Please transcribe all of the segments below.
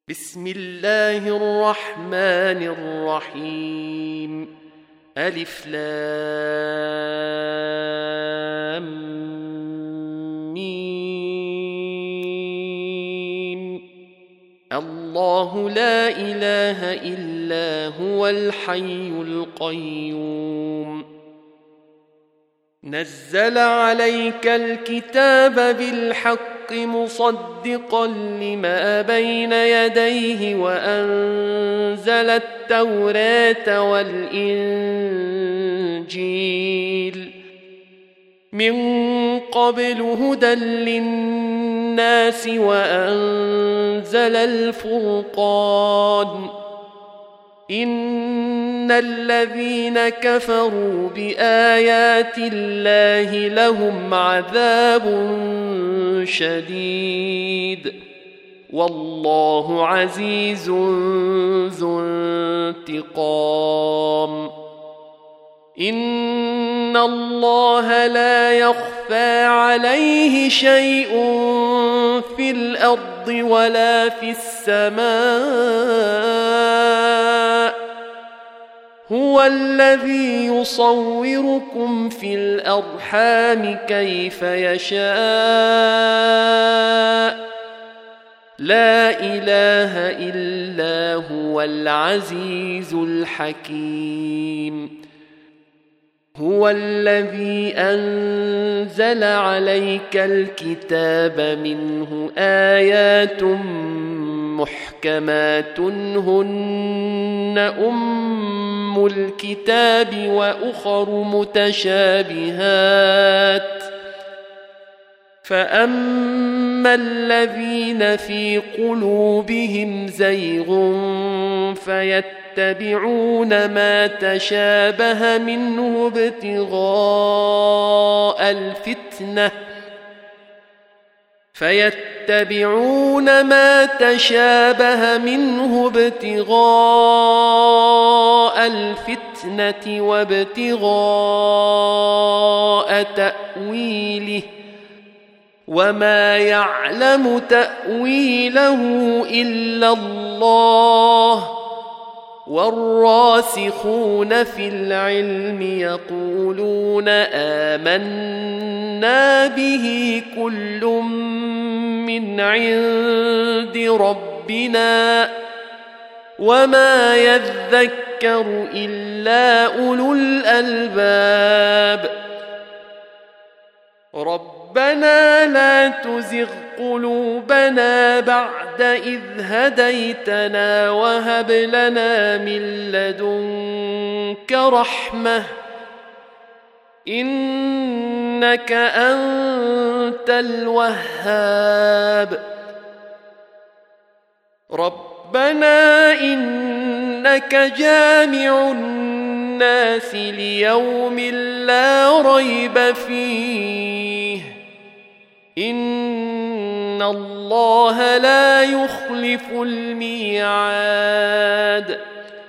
بسم الله الرحمن الرحيم. ألف لام ميم. الله لا إله إلا هو الحي القيوم. نزل عليك الكتاب بالحق مصدقا لما بين يديه وأنزل التوراة والإنجيل من قبل هدى للناس وأنزل الفرقان. إن الذين كفروا بآيات الله لهم عذاب شديد والله عزيز ذو انتقام. إن الله لا يخفى عليه شيء في الأرض ولا في السماء. هو الذي يصوركم في الأرحام كيف يشاء. لا إله إلا هو العزيز الحكيم. هو الذي أنزل عليك الكتاب منه آيات محكمات هن أم الكتاب وأخر متشابهات. فأما الذين في قلوبهم زيغ فيتبعون ما تشابه منه ابتغاء الفتنة وابتغاء تأويله وما يعلم تأويله إلا الله. والراسخون في العلم يقولون آمنا به كل من عند ربنا وما يذكر إلا أولو الألباب. ربنا لا تزغ قلوبنا بعد إذ هديتنا وهب لنا من لدنك رحمة إنك أنت الوهاب. ربنا إنك جامع الناس ليوم لا ريب فيه إن الله لا يخلف الميعاد.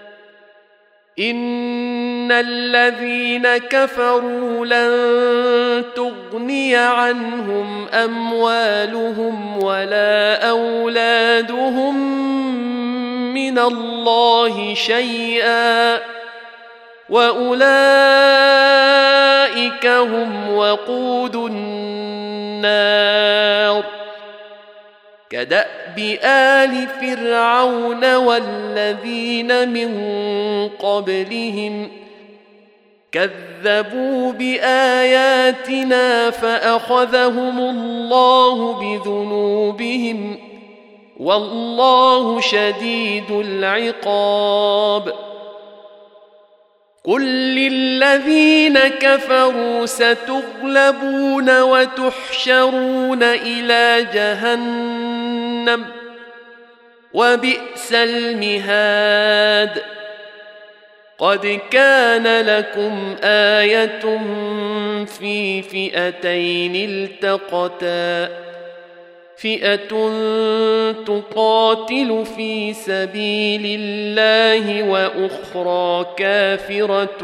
إن الذين كفروا لن تغني عنهم أموالهم ولا أولادهم من الله شيئا وأولئك هم وقود النار. كدأب آل فرعون والذين من قبلهم كذبوا بآياتنا فأخذهم الله بذنوبهم والله شديد العقاب. قل للذين كفروا ستغلبون وتحشرون إلى جهنم وبئس المهاد. قد كان لكم آية في فئتين التقتا فئة تقاتل في سبيل الله وأخرى كافرة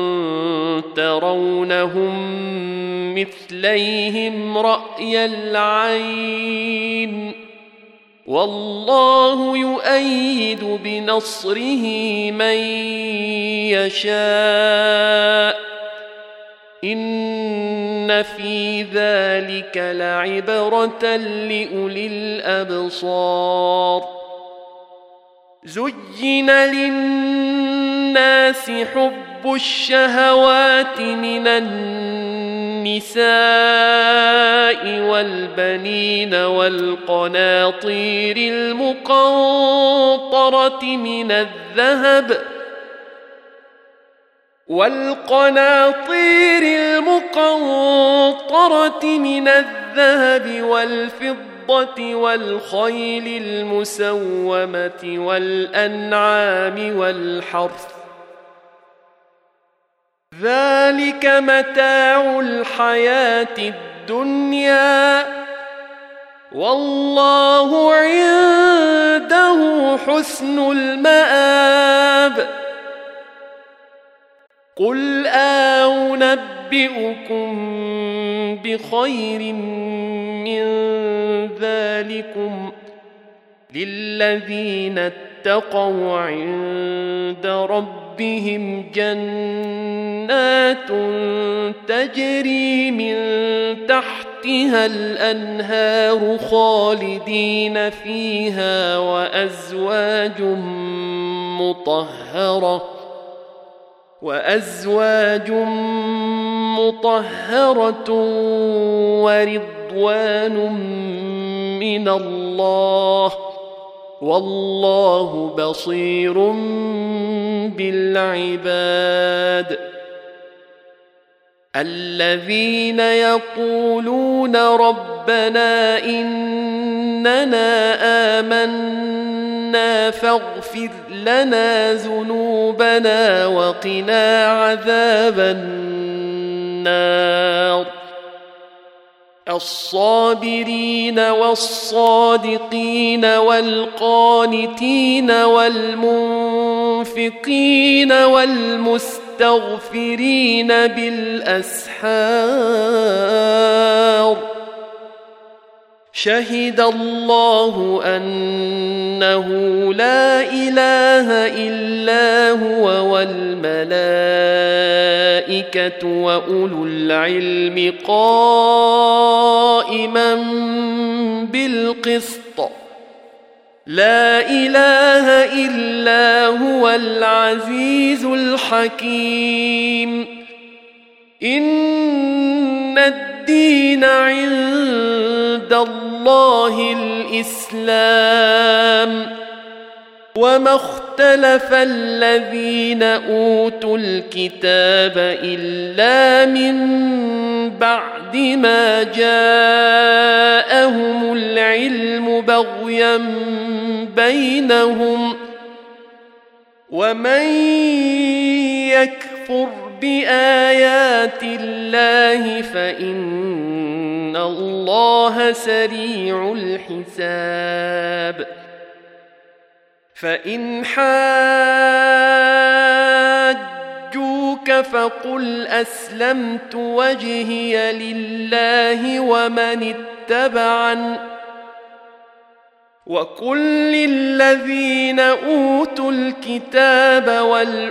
ترونهم مثليهم رأي العين والله يؤيد بنصره من يشاء إن في ذلك لعبرة لأولي الأبصار زين للناس حب الشهوات من النساء والبنين والقناطير المقنطرة من الذهب والفضة والخيل المسومة والأنعام والحرث ذلك متاع الحياة الدنيا والله عنده حسن المآب قل أنبئكم بخير من ذلكم للذين اتقوا عند ربهم جنات تجري من تحتها الأنهار خالدين فيها وأزواج مطهرة ورضوان من الله والله بصير بالعباد الذين يقولون ربنا إننا آمنا فاغفر لنا ذنوبنا وقنا عذاب النار الصابرين والصادقين والقانتين والمنفقين والمستغفرين بالأسحار شهد الله أنه لا إله إلا هو والملائكة وأولو العلم قائما بالقسط لا إله إلا هو العزيز الحكيم إن الدين عند الله الإسلام وما اختلف الذين أوتوا الكتاب إلا من بعد ما جاءهم العلم بغيا بينهم ومن يكفر بآيات الله فإن الله سريع الحساب فإن حاجوك فقل أسلمت وجهي لله ومن اتبعن وقل للذين أوتوا الكتاب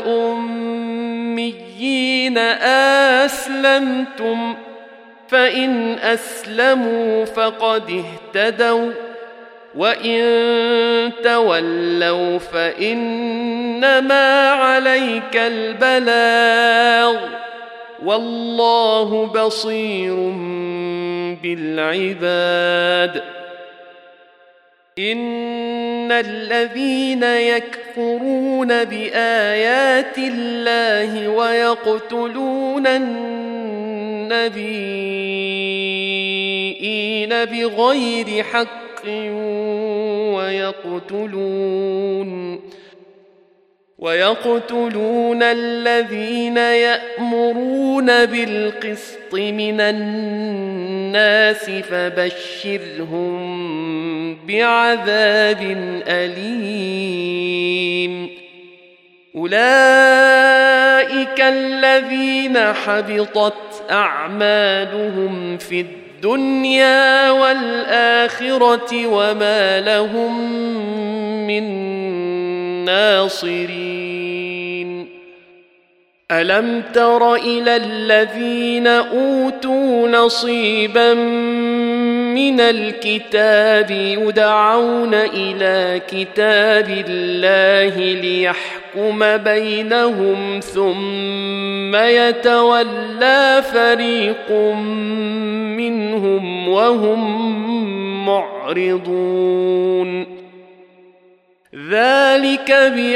والأميين أسلمتم فإن أسلموا فقد اهتدوا وإن تولوا فإنما عليك البلاغ والله بصير بالعباد إن الذين يكفرون بآيات الله ويقتلون النبيين بغير حق ويقتلون الذين يأمرون بالقسط من الناس فبشرهم بعذاب أليم أولئك الذين حبطت أعمالهم في الدنيا الدنيا والآخرة وما لهم من ناصرين ألم تر إلى الذين أوتوا نصيبا من الكتاب يدعون إلى كتاب الله ليحكم بينهم ثم يتولى فريق منهم وهم معرضون ذلك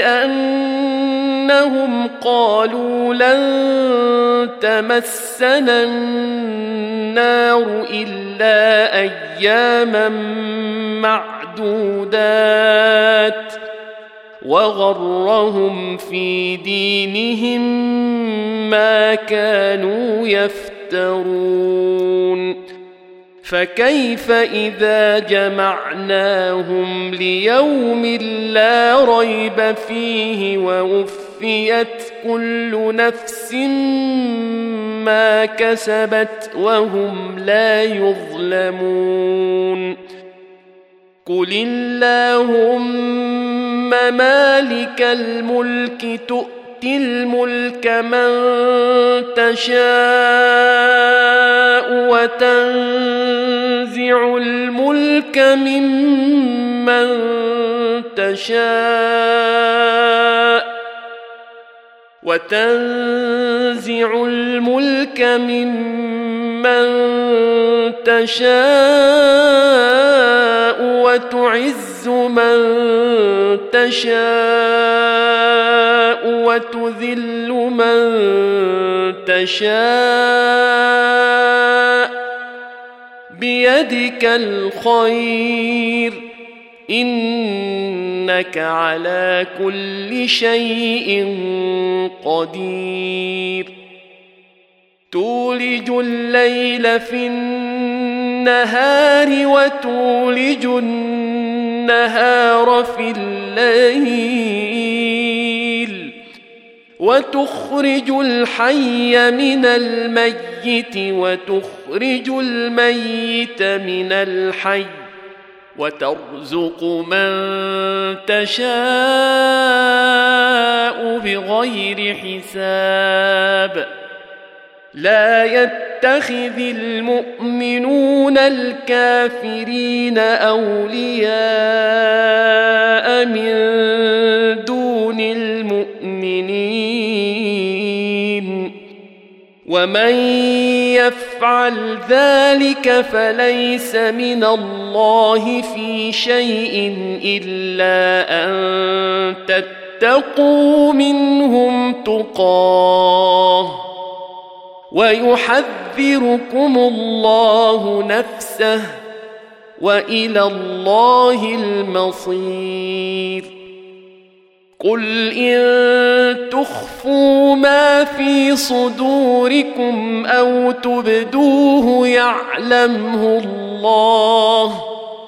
بأنهم قالوا لن تمسنا النار إلا أياما معدودات وغرهم في دينهم ما كانوا يفترون فكيف إذا جمعناهم ليوم لا ريب فيه ووفيت كل نفس ما كسبت وهم لا يظلمون قل اللهم مالك الملك تؤتي الملك من تشاء وتنزع الملك ممن تشاء وتعز من تشاء وتذل من تشاء بيدك الخير إنك على كل شيء قدير تولج الليل في النهار وتولج النهار في الليل وتخرج الحي من الميت وتخرج الميت من الحي وترزق من تشاء بغير حساب لا يتخذ المؤمنون الكافرين أولياء من دون المؤمنين ومن يفعل ذلك فليس من الله في شيء إلا أن تتقوا منهم تقاه ويحذركم الله نفسه وإلى الله المصير قل إن تخفوا ما في صدوركم أو تبدوه يعلمه الله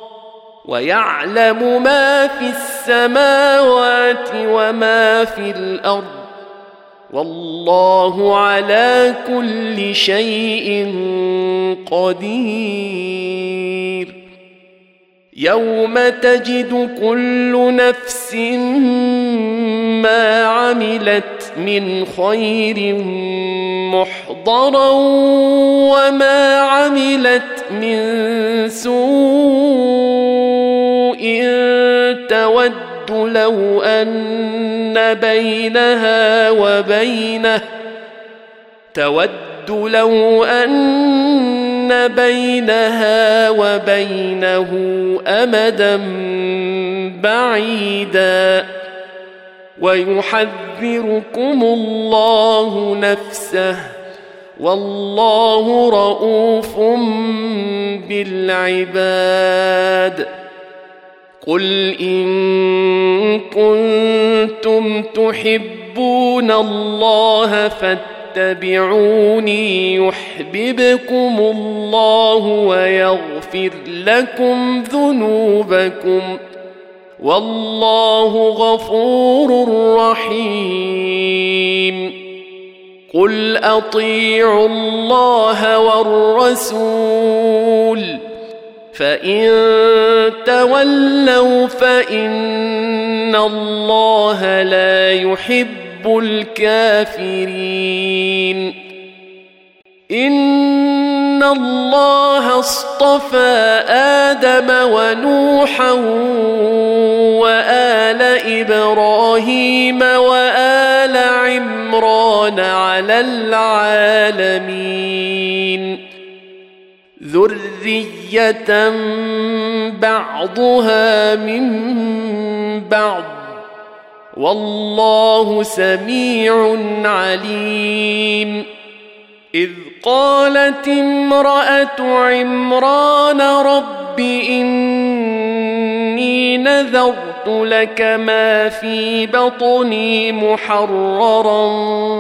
ويعلم ما في السماوات وما في الأرض والله على كل شيء قدير يوم تجد كل نفس ما عملت من خير محضرا وما عملت من سوء تود لو أن بينها وبينه أمدا بعيدا ويحذركم الله نفسه والله رؤوف بالعباد قل إن كنتم تحبون الله فاتبعوني يحببكم الله ويغفر لكم ذنوبكم والله غفور رحيم قل أطيعوا الله والرسول فإن تولوا فإن الله لا يحب الكافرين إن الله اصطفى آدم ونوحا وآل إبراهيم وآل عمران على العالمين ذرية بعضها من بعض والله سميع عليم إذ قالت امرأة عمران رب إني نذرت لك ما في بطني محررا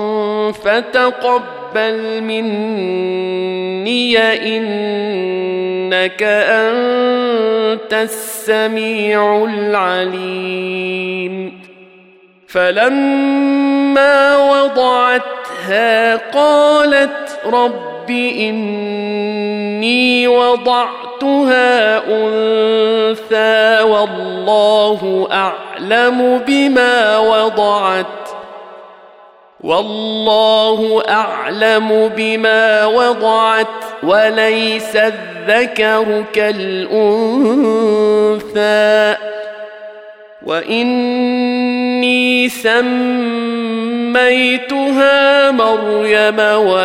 فتقبل مني إنك أنت السميع العليم فلما وضعتها قالت رب إني وضعتها أنثى والله أعلم بما وضعت وليس الذكر كالأنثى وإني سميتها مريم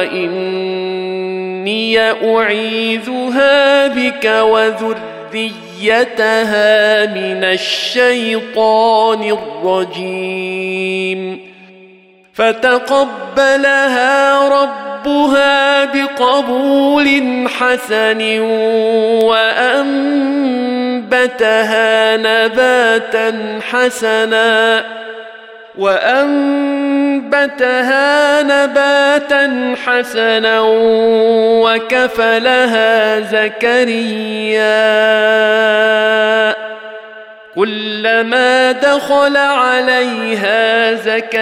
وإني أعيذها بك وذريتها من الشيطان الرجيم فتقبلها ربها بقبول حسن وأنبتها نباتا حسنا وكفلها زكريا كلما دخل عليها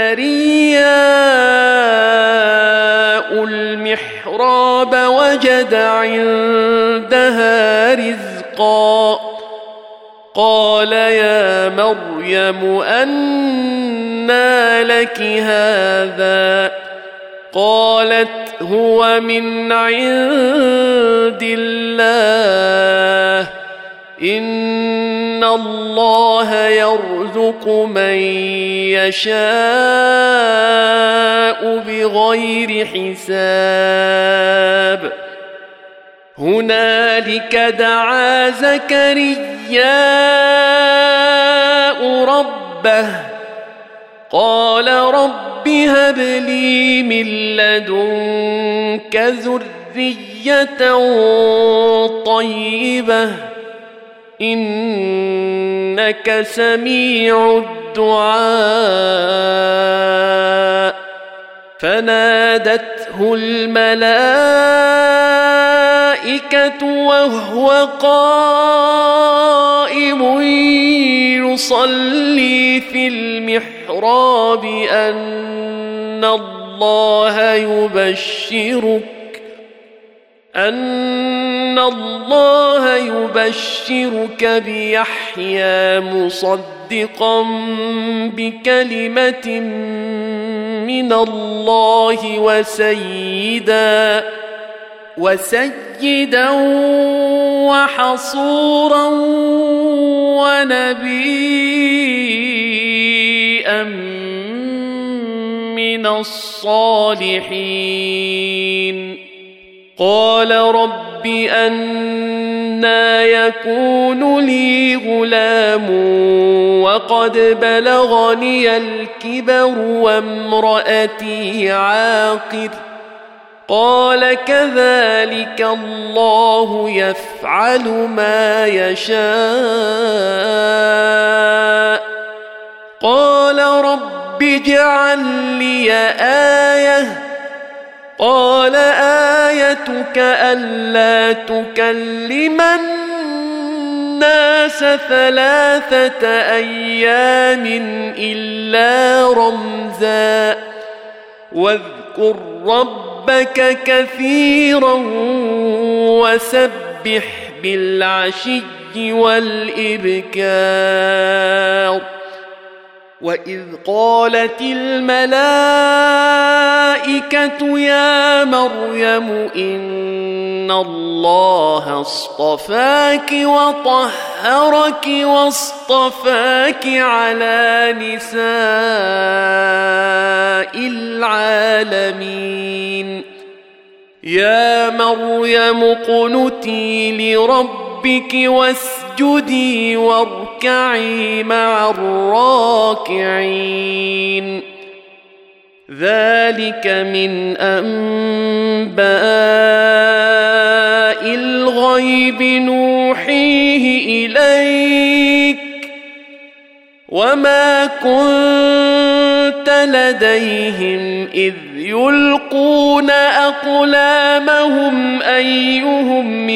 زكرياء المحراب وجد عندها رزقا قال يا مريم أنى لك هذا قالت هو من عند الله إن الله يرزق من يشاء بغير حساب هنالك دعا زكرياء ربه قال رب هب لي من لدنك ذرية طيبة إنك سميع الدعاء فنادته الملائكة وهو قائم يصلي في المحراب أن الله يبشرك بيحيى مصدقا بكلمة من الله وسيدا وحصورا ونبيا من الصالحين قال رب أنى يكون لي غلام وقد بلغني الكبر وامرأتي عاقر قال كذلك الله يفعل ما يشاء قال رب اجعل لي آية قال آيتك ألا تكلم الناس 3 أيام إلا رمزا واذكر ربك كثيرا وسبح بالعشي والإبكار وإذ قالت الملائكة يا مريم إن الله اصطفاك وطهرك واصطفاك على نساء العالمين يا مريم اقنتي لربك واسجدي واركعي مع الراكعين ذلك من أنباء الغيب نوحيه إليك وما كنت لديهم إذ يلقون أقلامهم أيهم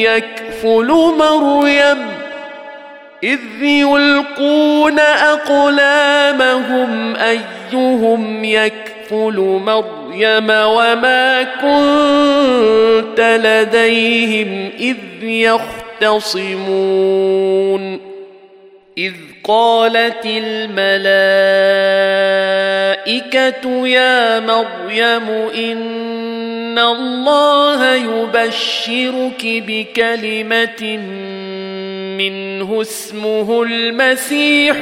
يكفل مريم وما كنت لديهم إذ يختصمون إذ قالت الملائكة يا مريم إن الله يبشرك بكلمة منه اسمه المسيح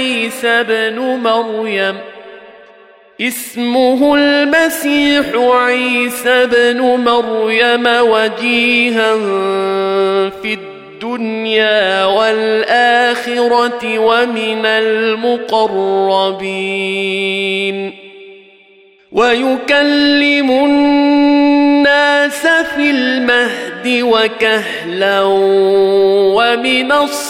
عيسى بن مريم وجيها في الدنيا والآخرة ومن المقربين ويكلم الناس في المهد وكهلا ومن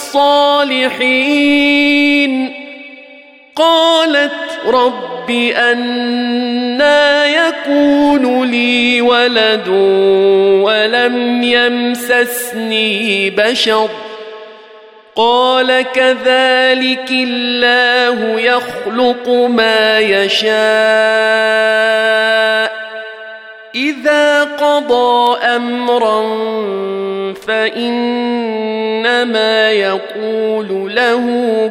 الصالحين قالت رب أنى يكون لي ولد ولم يمسسني بشر قال كذلك الله يخلق ما يشاء إذا قضى أمرا فإنما يقول له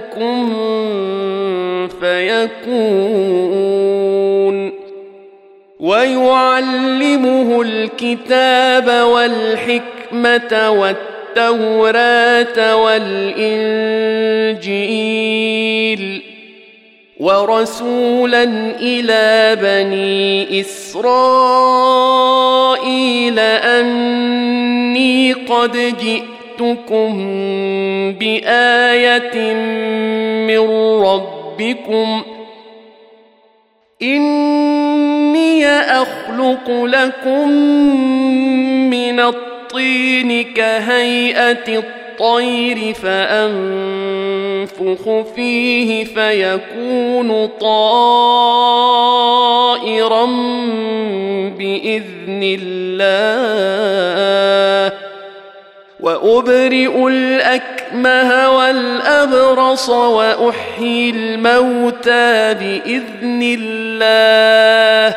كن فيكون ويعلمه الكتاب والحكمة والتوراة والإنجيل ورسولا إلى بني إسرائيل أني قد جئتكم بآية من ربكم إني أخلق لكم من الطين كهيئة الطير فأنفخ فيه فيكون طائرا بإذن الله وأبرئ الأكمه والأبرص وأحيي الموتى بإذن الله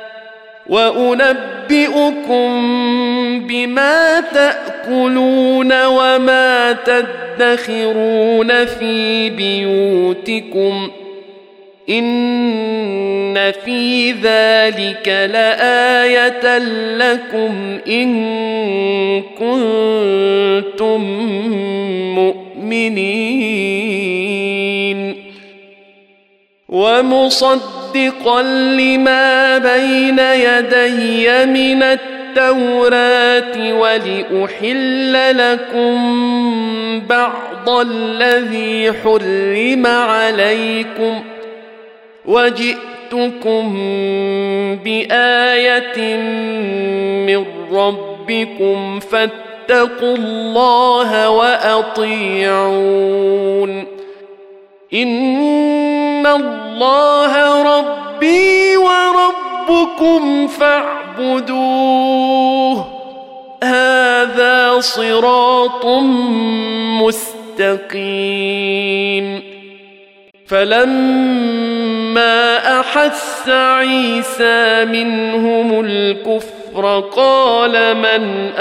وأنبئكم بما تأكلون وما تدخرون في بيوتكم إن في ذلك لآية لكم إن كنتم مؤمنين ومصدقا لما بين يدي من التوراة ولأحل لكم بعض الذي حرم عليكم وجئتكم بآية من ربكم فاتقوا الله وأطيعون إن الله ربي وربكم فاعبدوه هذا صراط مستقيم فلما فلما أحس عيسى منهم الكفر قال من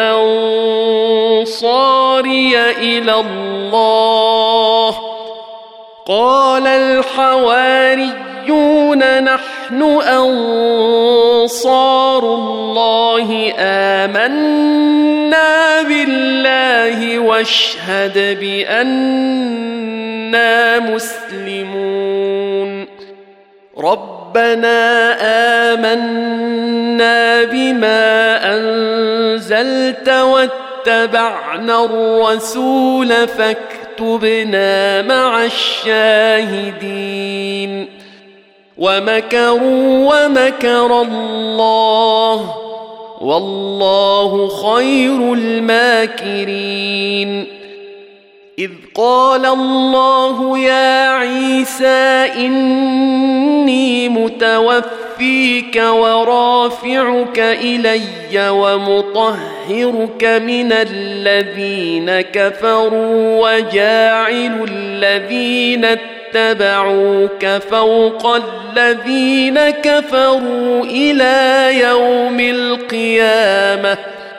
أنصاري إلى الله قال الحواريون نحن أنصار الله آمنا بالله واشهد بأننا مسلمون ربنا آمنا بما أنزلت واتبعنا الرسول فاكتبنا مع الشاهدين ومكروا ومكر الله والله خير الماكرين إذ قال الله يا عيسى إني متوفيك ورافعك إلي ومطهرك من الذين كفروا وجاعل الذين اتبعوك فوق الذين كفروا إلى يوم القيامة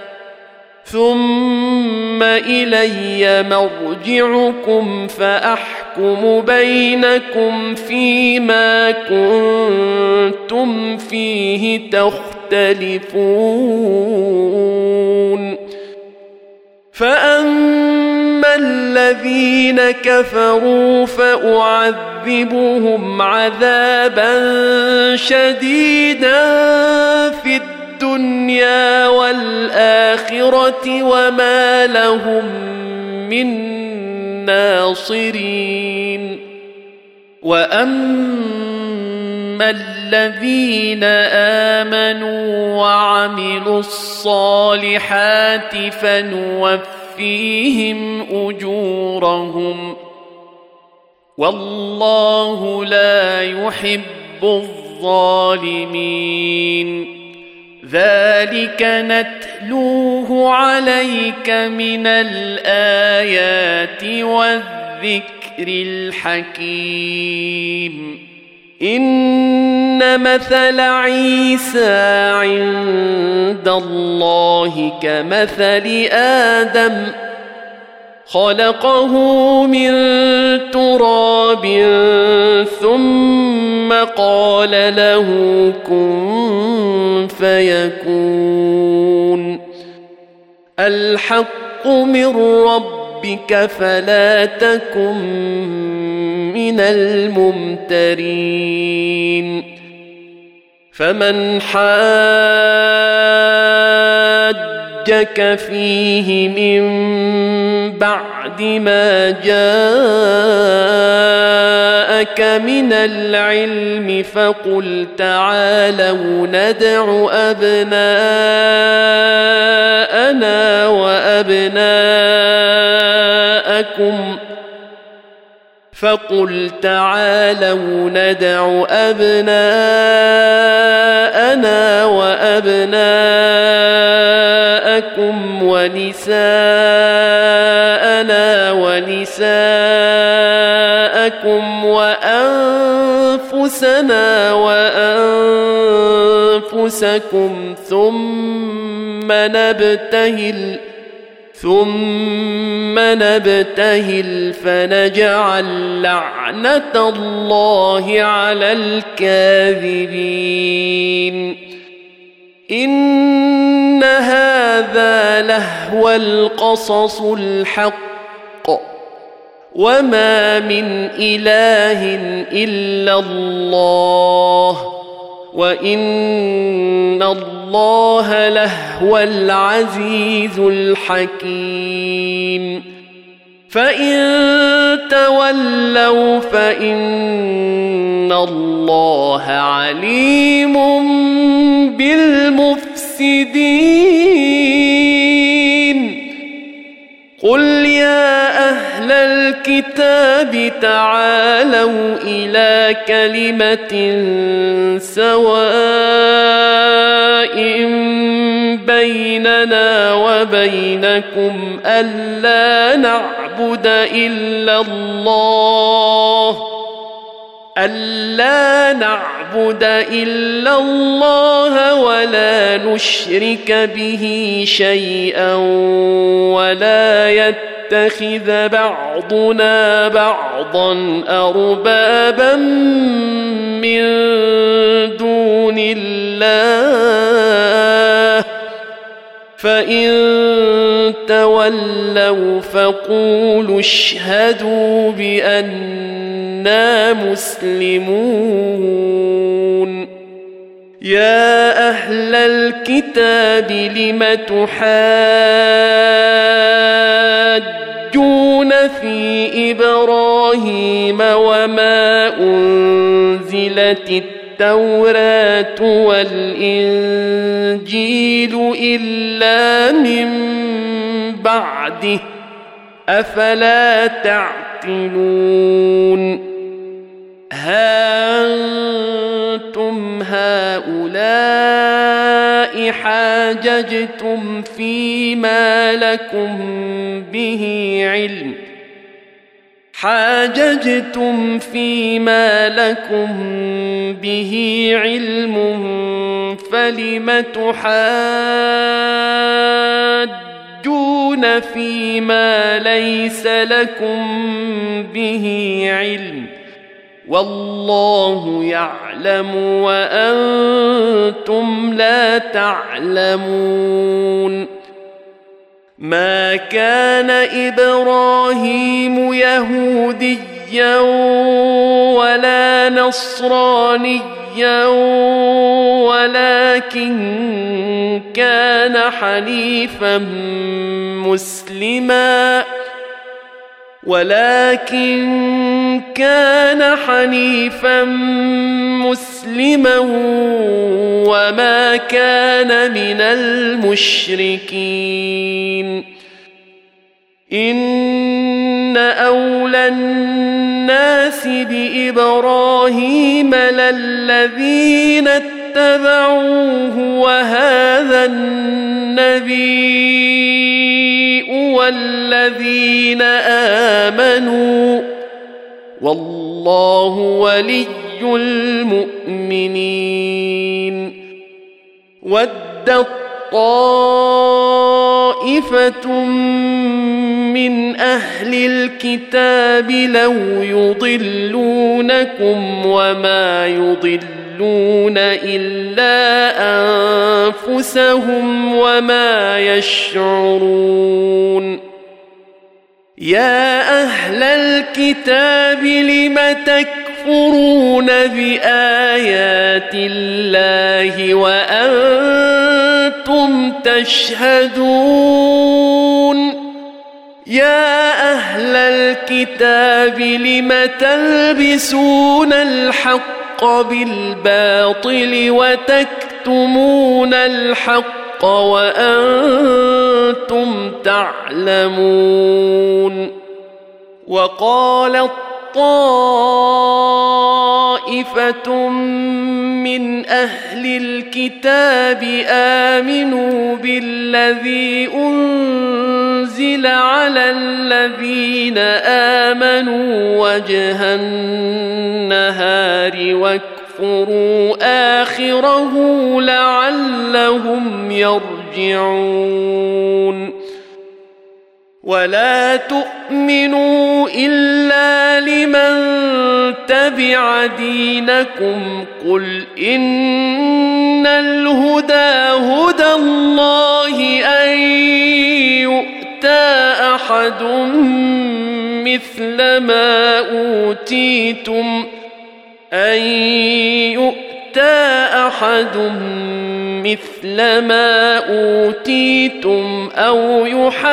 ثم إلي مرجعكم فأحكم بينكم فيما كنتم فيه تختلفون فأما الذين كفروا فأعذبهم عذابا شديدا في الدنيا والآخرة وما لهم من ناصرين وأما الذين آمنوا وعملوا الصالحات فنوفيهم أجورهم والله لا يحب الظالمين ذلك نتلوه عليك من الآيات والذكر الحكيم إن مثل عيسى عند الله كمثل آدم خلقه من تراب ثم قال له كن فيكون الحق من ربك فلا تكن من الممترين فمن حاجك فيه من بعد ما جاءك من العلم فقل تعالوا ندع أبناءنا وأبناءكم ونساءنا ونساءكم وأنفسنا وأنفسكم ثم نبتهل فنجعل لعنة الله على الكاذبين إن هذا لهو القصص الحق وما من إله إلا الله وإن الله لهو العزيز الحكيم فإن تولوا فإن الله عليم بالمفسدين قل يا أهل الكتاب تعالوا إلى كلمة سواء بيننا وبينكم ألا نعبد إلا الله ألا نعبد إلا الله ولا نشرك به شيئا ولا يتخذ بعضنا بعضا أربابا من دون الله فإن تولوا فقولوا اشهدوا بأننا مسلمون يا أهل الكتاب لم تحاجون في إبراهيم وما أنزلت التوراة والإنجيل إلا من بعده أفلا تعقلون ها أنتم هؤلاء حاججتم فيما لكم به علم فلم تحاجون فيما ليس لكم به علم والله يعلم وأنتم لا تعلمون ما كان إبراهيم يهوديا ولا نصرانيا ولكن كان حنيفا مسلما وما كان من المشركين إن أولى الناس بإبراهيم للذين اتبعوه وهذا النبي والذين آمنوا والله ولي المؤمنين ودت طائفة من أهل الكتاب لو يضلونكم وما يضلون إلا أنفسهم وما يشعرون يا أهل الكتاب لم تكفرون بآيات الله وأنتم تشهدون يا أهل الكتاب لم تلبسون الحق بالباطل وتكتمون الحق وأنتم تعلمون وقالت طائفة من أهل الكتاب آمنوا بالذي أنزل على الذين آمنوا وجه النهار واكفروا آخره لعلهم يرجعون ولا تؤمنوا إلا لمن تبع دينكم قل إن الهدى هدى الله أن يؤتى أحد مثل ما أوتيتم أو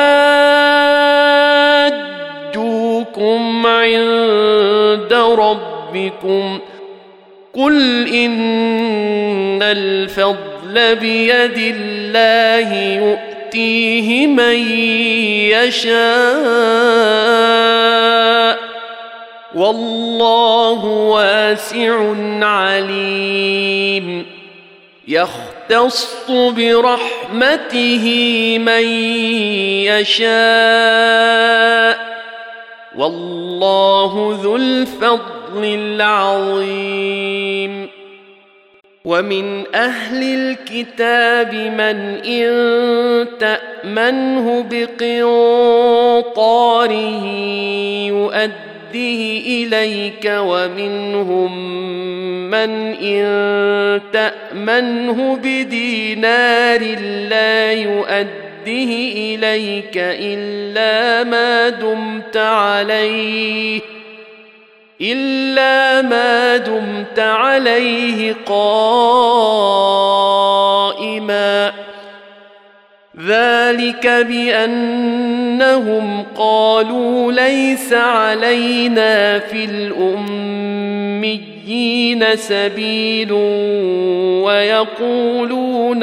يحاجوكم عند ربكم قل إن الفضل بيد الله يؤتيه من يشاء والله واسع عليم يختص برحمته من يشاء والله ذو الفضل العظيم. ومن أهل الكتاب من إن تأمنه بقنطاره يؤديه إليك ومنهم من إن تأمنه بدينار لا يؤديه إليك إلا ما دمت عليه قائما. ذلك بأنهم قالوا ليس علينا في الأميين سبيل ويقولون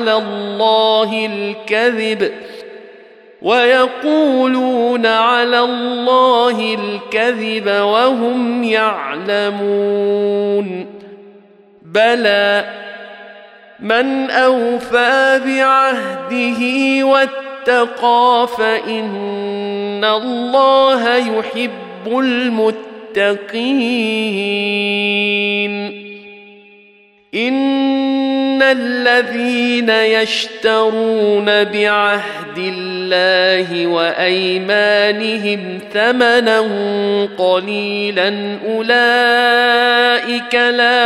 على الله الكذب وهم يعلمون. بلى من أوفى بعهده واتقى فإن الله يحب المتقين. إن الذين يشترون بعهد الله وأيمانهم ثمنا قليلا أولئك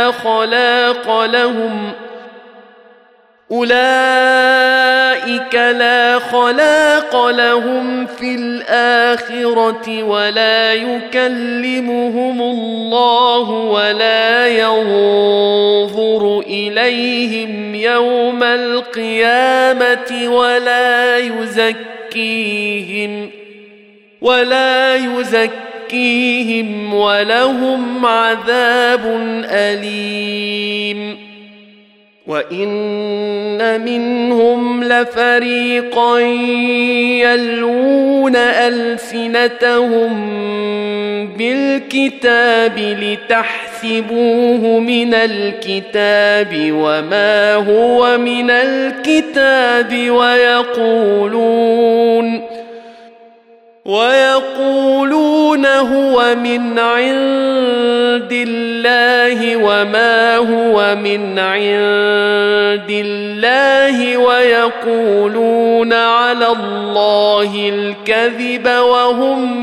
لا خلاق لهم في الآخرة ولا يكلمهم الله ولا ينظر إليهم يوم القيامة ولا يزكيهم ولهم عذاب أليم. وإن منهم لفريقا يلوون ألسنتهم بالكتاب لتحسبوه من الكتاب وما هو من الكتاب ويقولون هو من عند الله وما هو من عند الله ويقولون على الله الكذب وهم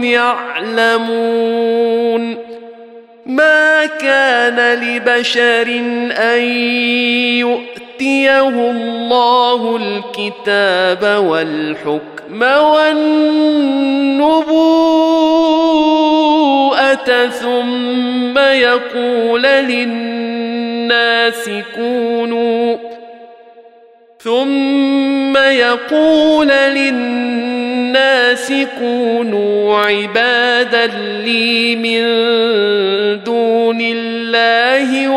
يعلمون. ما كان لبشر أن يؤتيه الله الكتاب والحكم والنبوءة ثم يقول للناس كونوا عبادا لي من دون الله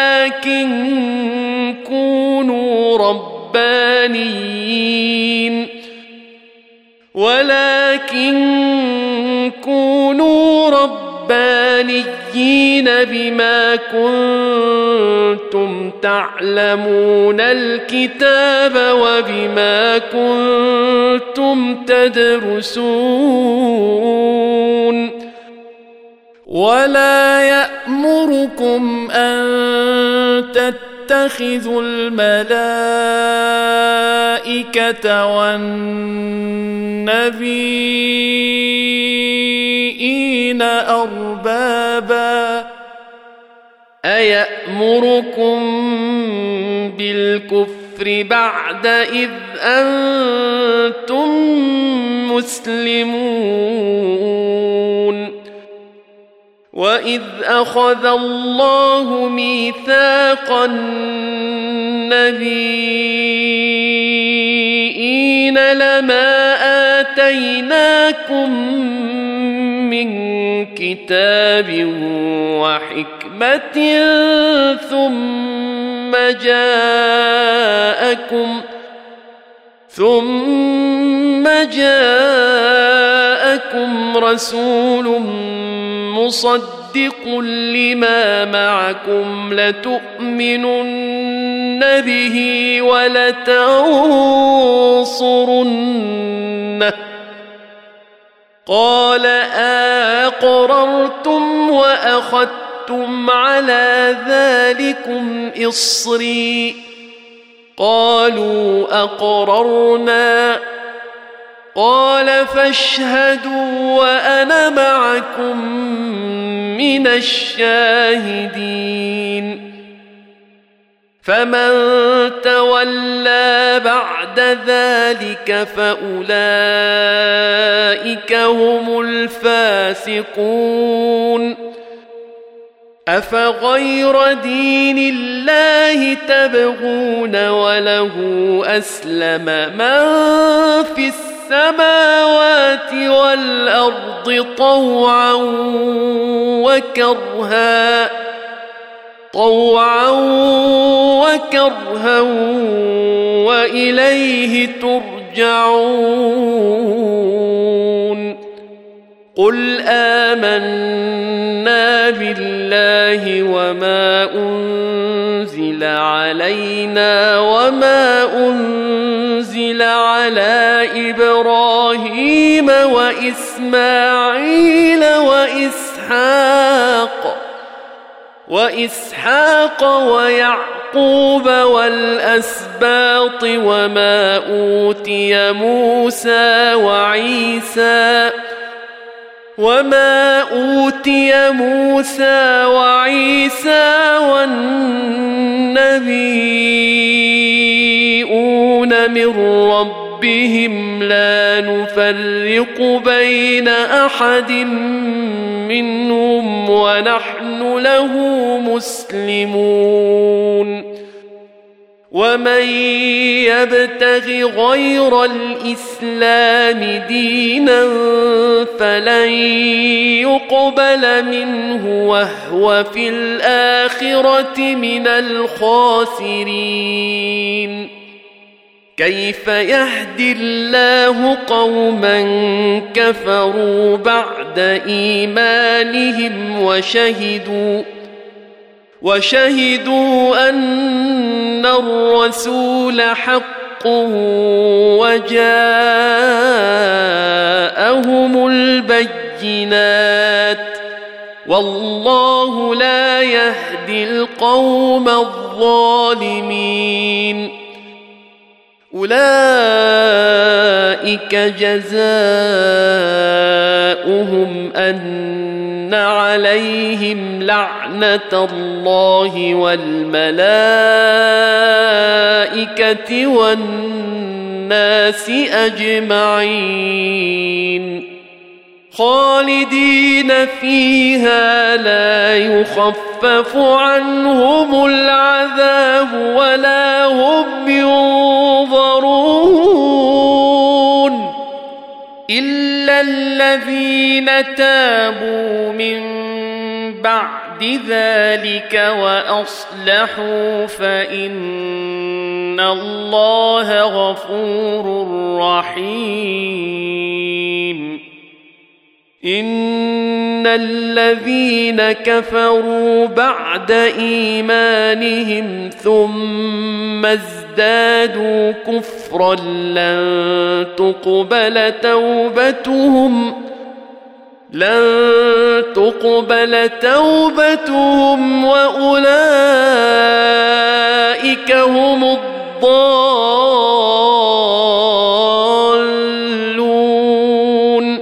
ولكن كونوا ربانيين بما كنتم تعلمون الكتاب وبما كنتم تدرسون. ولا يأمركم أن تتخذوا الملائكة والنبيين أربابا أيأمركم بالكفر بعد إذ أنتم مسلمون. وإذ أخذ الله ميثاق النبيين لما آتيناكم من كتاب وحكمة ثم جاءكم رسول مصدق لما معكم لتؤمنن به ولتنصرنه قال أقررتم وأخذتم أخذتم على ذلكم إصري قالوا أقررنا قال فاشهدوا وأنا معكم من الشاهدين فمن تولى بعد ذلك فأولئك هم الفاسقون أفغير دين الله تبغون وله أسلم من في السماوات والأرض طوعا وكرها وإليه ترجعون قل آمنا بالله وما أنزل علينا وما أنزل على إبراهيم وإسماعيل وإسحاق ويعقوب والأسباط وما أوتي موسى وعيسى والنبيون من ربهم لا نفرق بين أحد منهم ونحن له مسلمون ومن يبتغ غير الإسلام دينا فلن يقبل منه وهو في الآخرة من الخاسرين كيف يهدي الله قوما كفروا بعد إيمانهم وشهدوا أن الرسول حق وجاءهم البينات والله لا يهدي القوم الظالمين أولئك جزاؤهم أن عليهم لعنة الله والملائكة والناس أجمعين خالدين فيها لا يخفف عنهم العذاب ولا هم ينظرون إلا الذين تابوا من بعد ذلك وأصلحوا فإن الله غفور رحيم إن الذين كفروا بعد إيمانهم ثم ازدادوا كفرا لن تقبل توبتهم وأولئك هم الضالون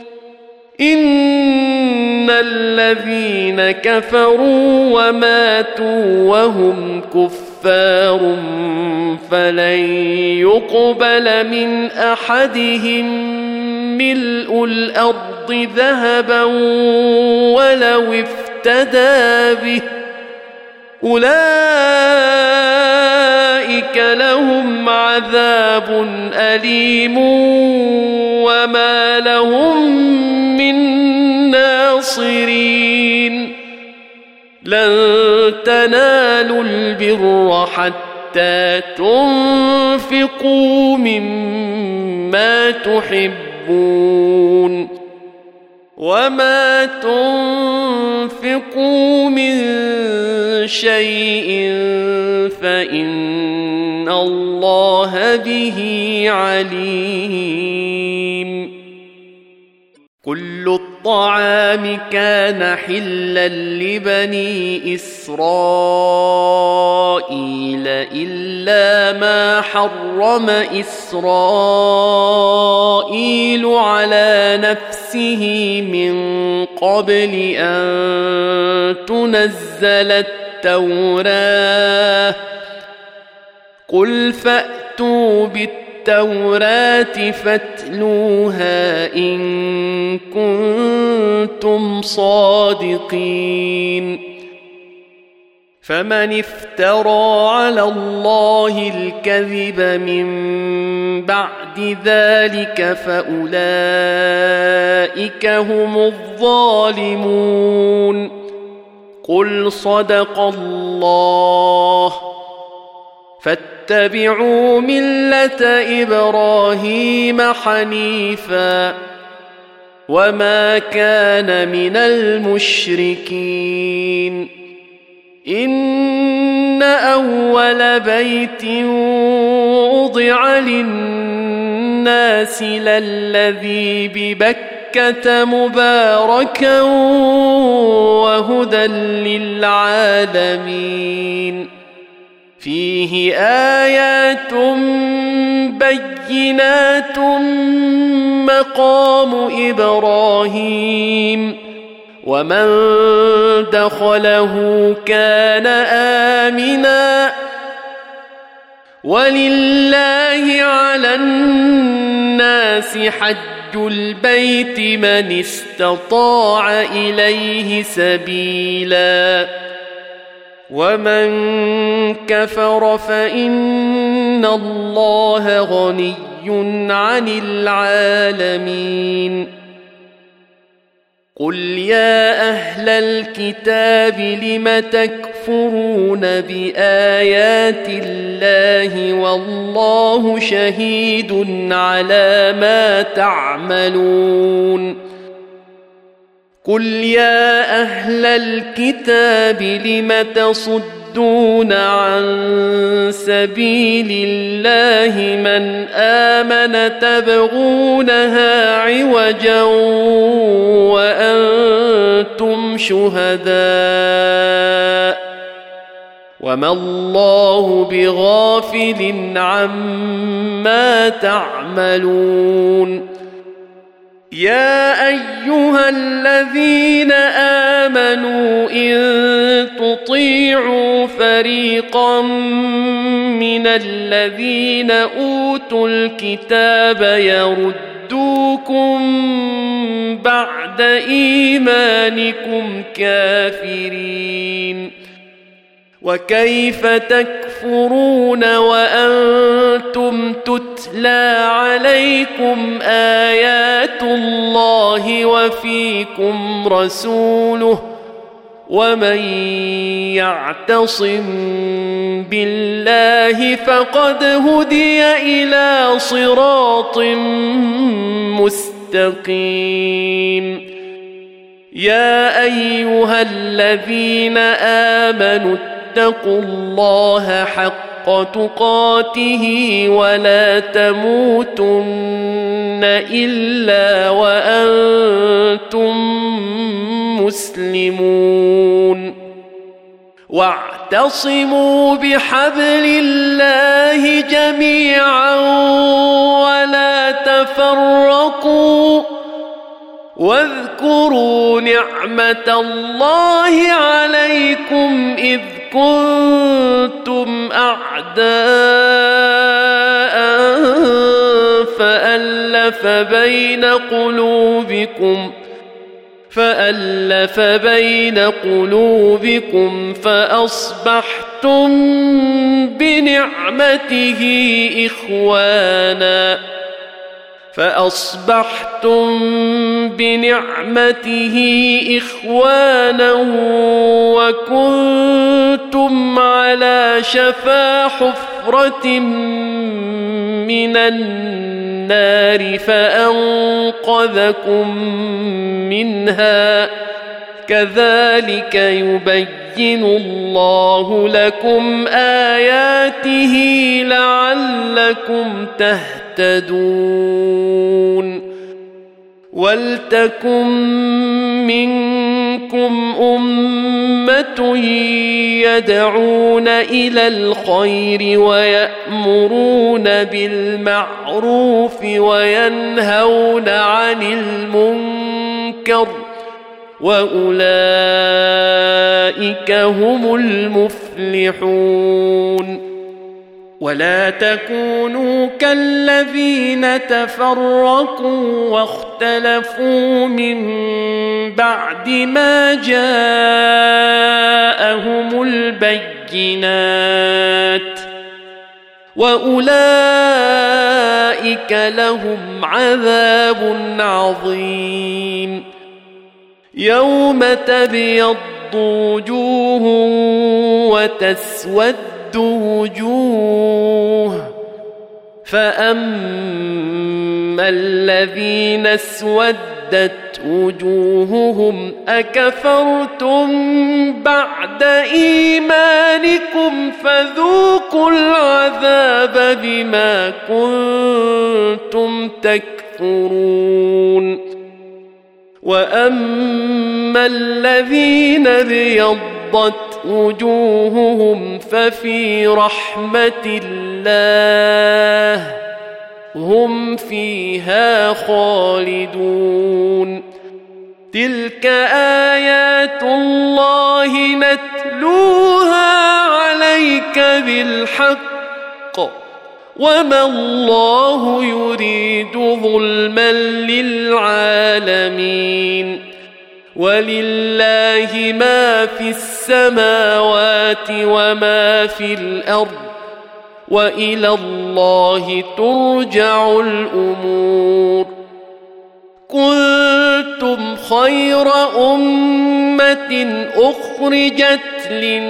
إن الذين كفروا وماتوا وهم كفار فلن يقبل من أحدهم ملء الأرض ذهبا ولو افتدى به أولئك لهم عذاب أليم وما لهم من ناصرين لن تنالوا البر حتى تنفقوا مما تحبون وما تنفقوا من شيء فإن الله به عليم كل الطعام كان حلا لبني إسرائيل إلا ما حرم إسرائيل على نفسه من قبل أن تنزل التوراة قل فأتوا بالتوراة فاتلوها إن كنتم صادقين فمن افترى على الله الكذب من بعد ذلك فأولئك هم الظالمون قل صدق الله فاتبعوا ملة إبراهيم حنيفا وما كان من المشركين إن أول بيت وضع للناس للذي ببكة مباركا وهدى للعالمين فيه آيات بينات مقام إبراهيم ومن دخله كان آمنا ولله على الناس حج البيت من استطاع إليه سبيلا ومن كفر فإن الله غني عن العالمين قل يا أهل الكتاب لم تكفرون بآيات الله والله شهيد على ما تعملون قل يا أهل الكتاب لم تصدون عن سبيل الله من آمن تبغونها عوجا وأنتم شهداء وما الله بغافل عما تعملون يا أيها الذين آمنوا إن تطيعوا فريقا من الذين أوتوا الكتاب يردوكم بعد إيمانكم كافرين وكيف تكفرون وأنتم تتلى عليكم آيات الله وفيكم رسوله ومن يعتصم بالله فقد هدي إلى صراط مستقيم يا أيها الذين آمنوا اتقوا الله حق تقاته ولا تموتن إلا وأنتم مسلمون واعتصموا بحبل الله جميعا ولا تفرقوا واذكروا نعمة الله عليكم إذ كنتم أعداء فألف بين قلوبكم فأصبحتم بنعمته إخوانا وكنتم على شفا حفرة من النار فأنقذكم منها كذلك يبين الله لكم آياته لعلكم تهتدون ولتكن منكم أمة يدعون إلى الخير ويأمرون بالمعروف وينهون عن المنكر وأولئك هم المفلحون ولا تكونوا كالذين تفرقوا واختلفوا من بعد ما جاءهم البينات وأولئك لهم عذاب عظيم يوم تبيض وجوه وتسود وجوه فأما الذين اسودت وجوههم أكفرتم بعد إيمانكم فذوقوا العذاب بما كنتم تكفرون وأما الذين ابيضت وجوههم ففي رحمة الله هم فيها خالدون تلك آيات الله نتلوها عليك بالحق وما الله يريد ظلما للعالمين ولله ما في السماوات وما في الأرض وإلى الله ترجع الأمور كنتم خير أمة أخرجت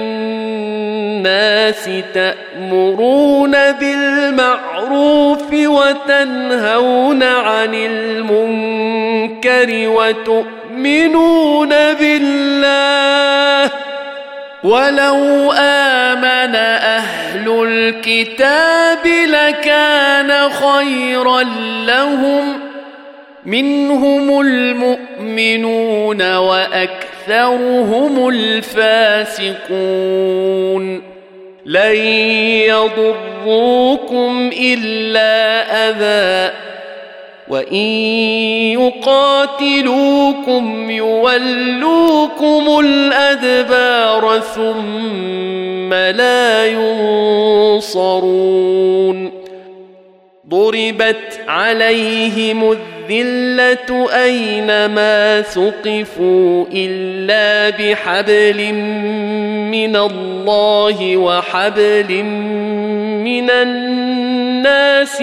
للناس تأمرون بالمعروف وتنهون عن المنكر وتؤمنون بالله ولو آمن أهل الكتاب لكان خيرا لهم منهم المؤمنون وأكثرهم الفاسقون لن يضروكم إلا أذى وإن يقاتلوكم يولوكم الأدبار ثم لا ينصرون ضربت عليهم الذلة أينما ثقفوا إلا بحبل من الله وحبل من الناس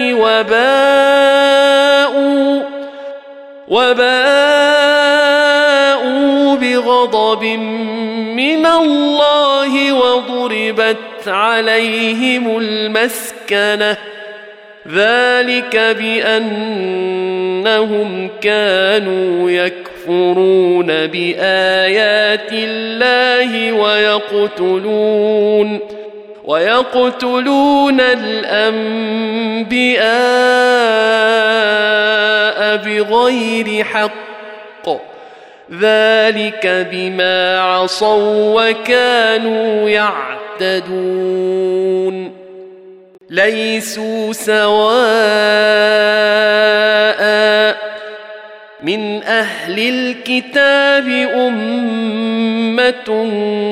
وباءوا بغضب من الله وضربت عليهم المسكنة ذلك بأنهم كانوا يكفرون بآيات الله ويقتلون الأنبياء بغير حق ذلك بما عصوا وكانوا يعتدون ليسوا سواء من أهل الكتاب أمة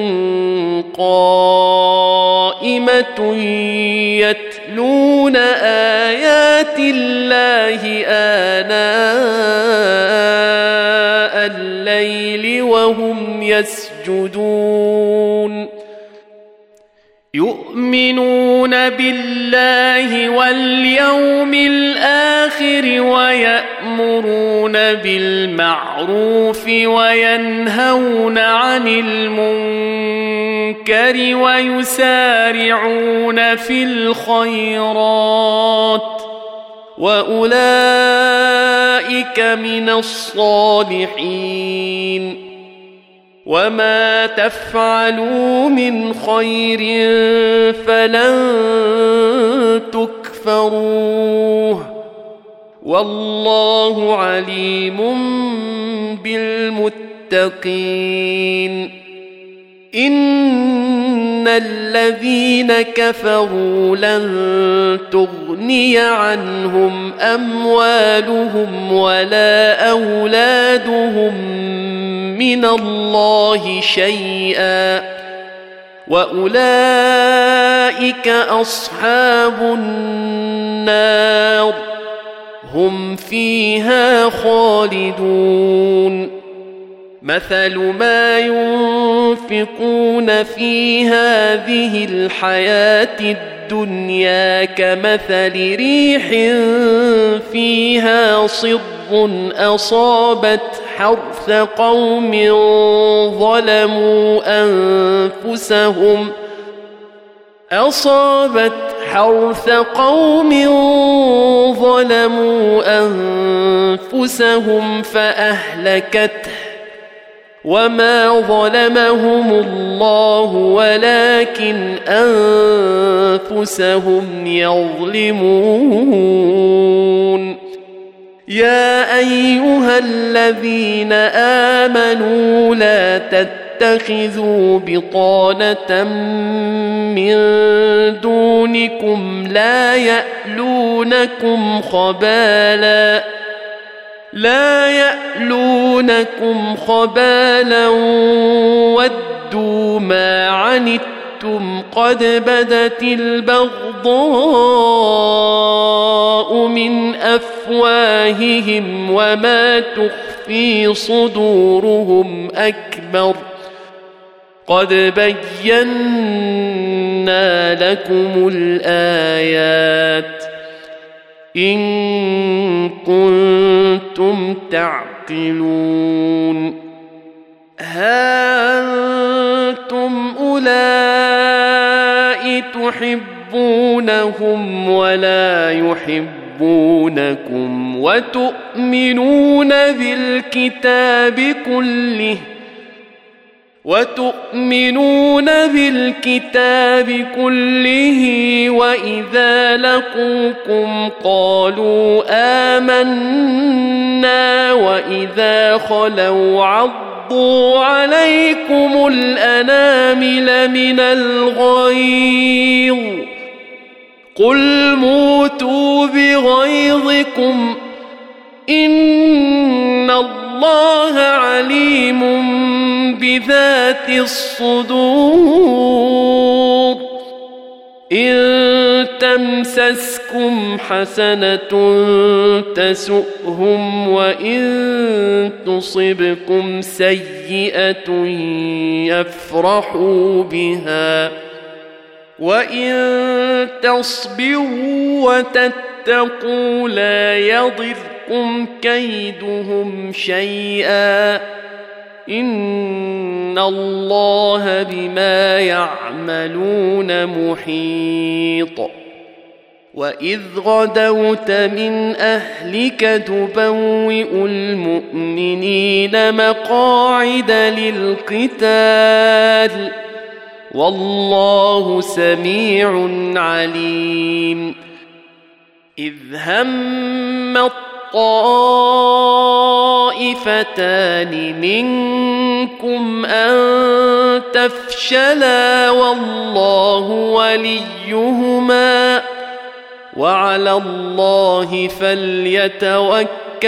قائمة يتلون آيات الله آناء الليل وهم يسجدون يؤمنون بالله واليوم الآخر ويأمرون بالمعروف وينهون عن المنكر ويسارعون في الخيرات وأولئك من الصالحين وما تفعلوا من خير فلن تكفروه والله عليم بالمتقين. إن الذين كفروا لن تغني عنهم أموالهم ولا أولادهم من الله شيئا وأولئك أصحاب النار هم فيها خالدون. مثل ما ينفقون في هذه الحياة الدنيا كمثل ريح فيها صر أصابت حرث قوم ظلموا أنفسهم فأهلكته وما ظلمهم الله ولكن أنفسهم يظلمون. يا أيها الذين آمنوا لا تتخذوا بطانة من دونكم لا يألونكم خبالا ودوا ما عنتم قد بدت البغضاء من أفواههم وما تخفي صدورهم أكبر قد بينا لكم الآيات إن كنتم تعقلون. ها أنتم أولئك تحبونهم ولا يحبونكم وتؤمنون بالكتاب كله وإذا لقوكم قالوا آمنا وإذا خلوا عضوا عليكم الأنامل من الغيظ قل موتوا بغيظكم إن الله عليم بذات الصدور. إن تمسسكم حسنة تسؤهم وإن تصبكم سيئة يفرحوا بها وإن تصبروا وتتقوا لا يضركم كيدهم شيئا إن الله بما يعملون محيط. وإذ غدوت من أهلك تبوئ المؤمنين مقاعد للقتال والله سميع عليم. إذ هم الطائفتان منكم أن تفشلا والله وليهما وعلى الله فليتوكل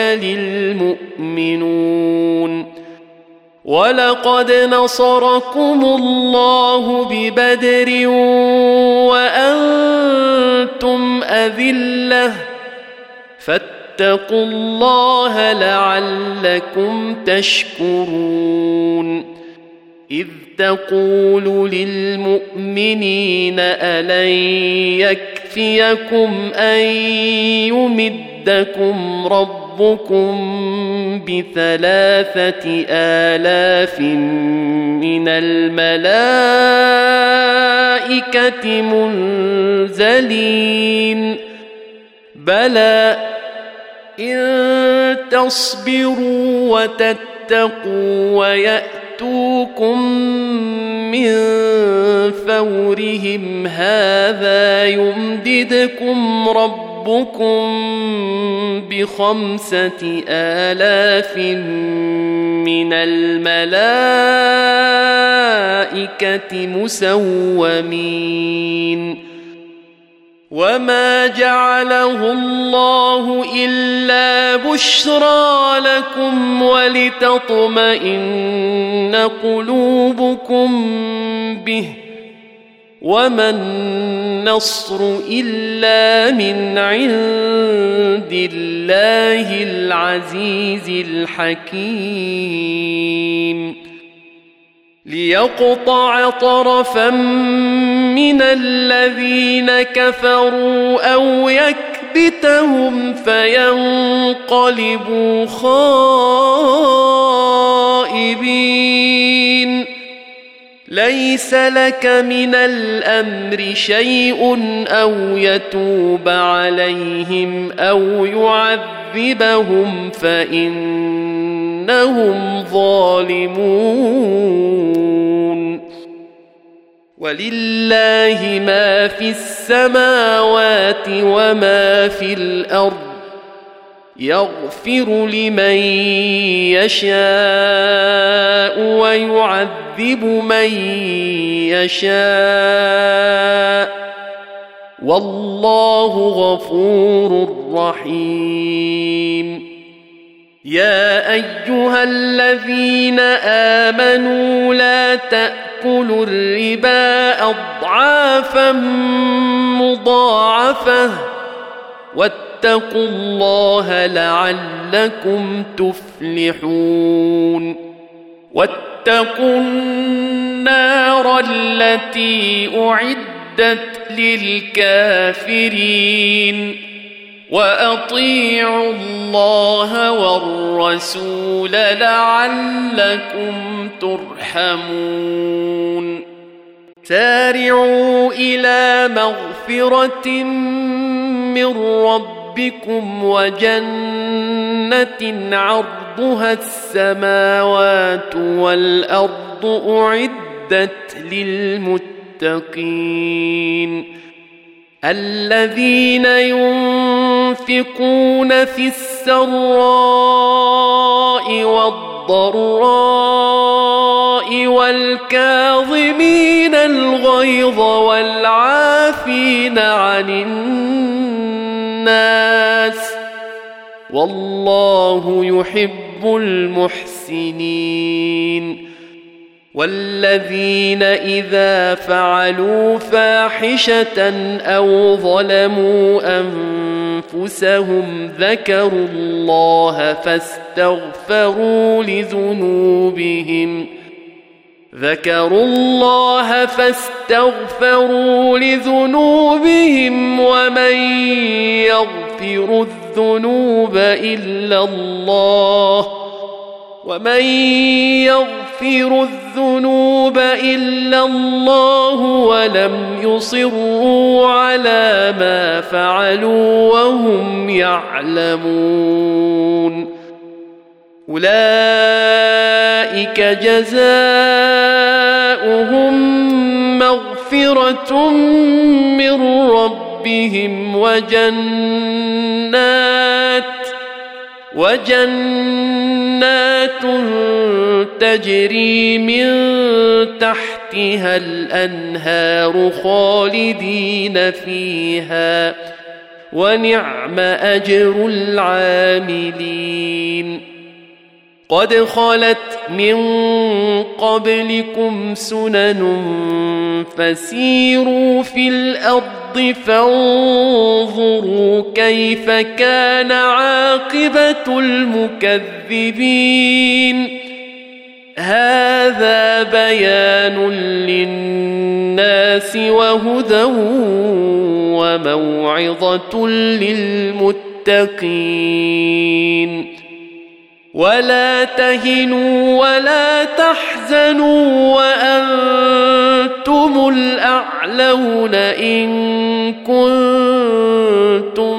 المؤمنون. ولقد نصركم الله ببدر وأنتم أذلة فاتقوا الله لعلكم تشكرون. إذ تقول للمؤمنين ألن يكفيكم أن يمدكم ربكم ب3,000 من الملائكة منزلين بلى إن تصبروا وتتقوا ويأتوكم من فورهم هذا يمددكم ربكم ربكم ب5,000 من الملائكة مسومين وما جعله الله إلا بشرى لكم ولتطمئن قلوبكم به وما النصر إلا من عند الله العزيز الحكيم ليقطع طرفا من الذين كفروا أو يكبتهم فينقلبوا خائبين ليس لك من الأمر شيء أو يتوب عليهم أو يعذبهم فإنهم ظالمون ولله ما في السماوات وما في الأرض يغفر لمن يشاء ويعذب من يشاء والله غفور رحيم يا أيها الذين آمنوا لا تأكلوا الربا أضعافا مضاعفة واتقوا الله لعلكم تفلحون واتقوا النار التي أعدت للكافرين وأطيعوا الله والرسول لعلكم ترحمون سارعوا إلى مغفرة من ربكم وجنة عرضها السماوات والأرض أعدت للمتقين الذين ينفقون في السراء والضراء والكاظمين الغيظ والعافين عن الناس والله يحب المحسنين والذين إذا فعلوا فاحشة أو ظلموا أنفسهم ذكروا الله فاستغفروا لذنوبهم ومن يغفر الذنوب إلا الله ولم يصروا على ما فعلوا وهم يعلمون أولئك جزاؤهم مغفرة من ربهم وجنات تجري من تحتها الأنهار خالدين فيها ونعم أجر العاملين قد خلت من قبلكم سنن فسيروا في الأرض فانظروا كيف كان عاقبة المكذبين هذا بيان للناس وهدى وموعظة للمتقين ولا تهنوا ولا تحزنوا وأنتم الأعلون إن كنتم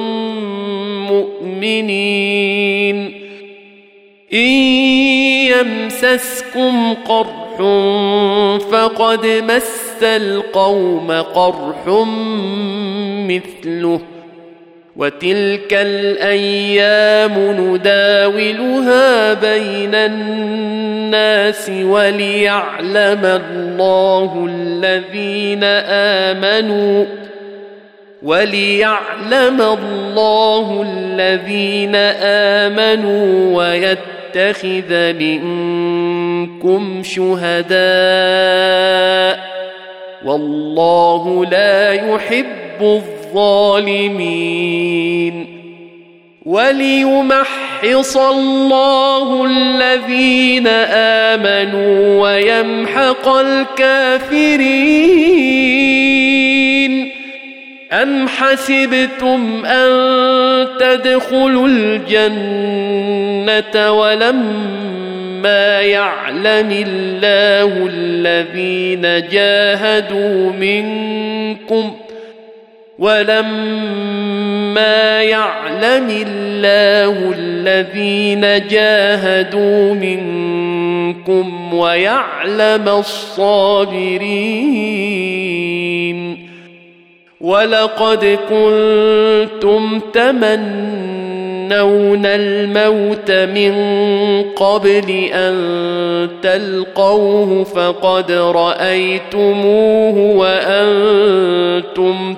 مؤمنين إن يمسسكم قرح فقد مس القوم قرح مثله وتلك الأيام نداولها بين الناس وليعلم الله الذين آمنوا ويتخذ منكم شهداء والله لا يحب الظالمين وليمحص الله الذين آمنوا ويمحق الكافرين أم حسبتم أن تدخلوا الجنة ولما يعلم الله الذين جاهدوا منكم ويعلم الصابرين ولقد كنتم تمنون الموت من قبل أن تلقوه فقد رأيتموه وأنتم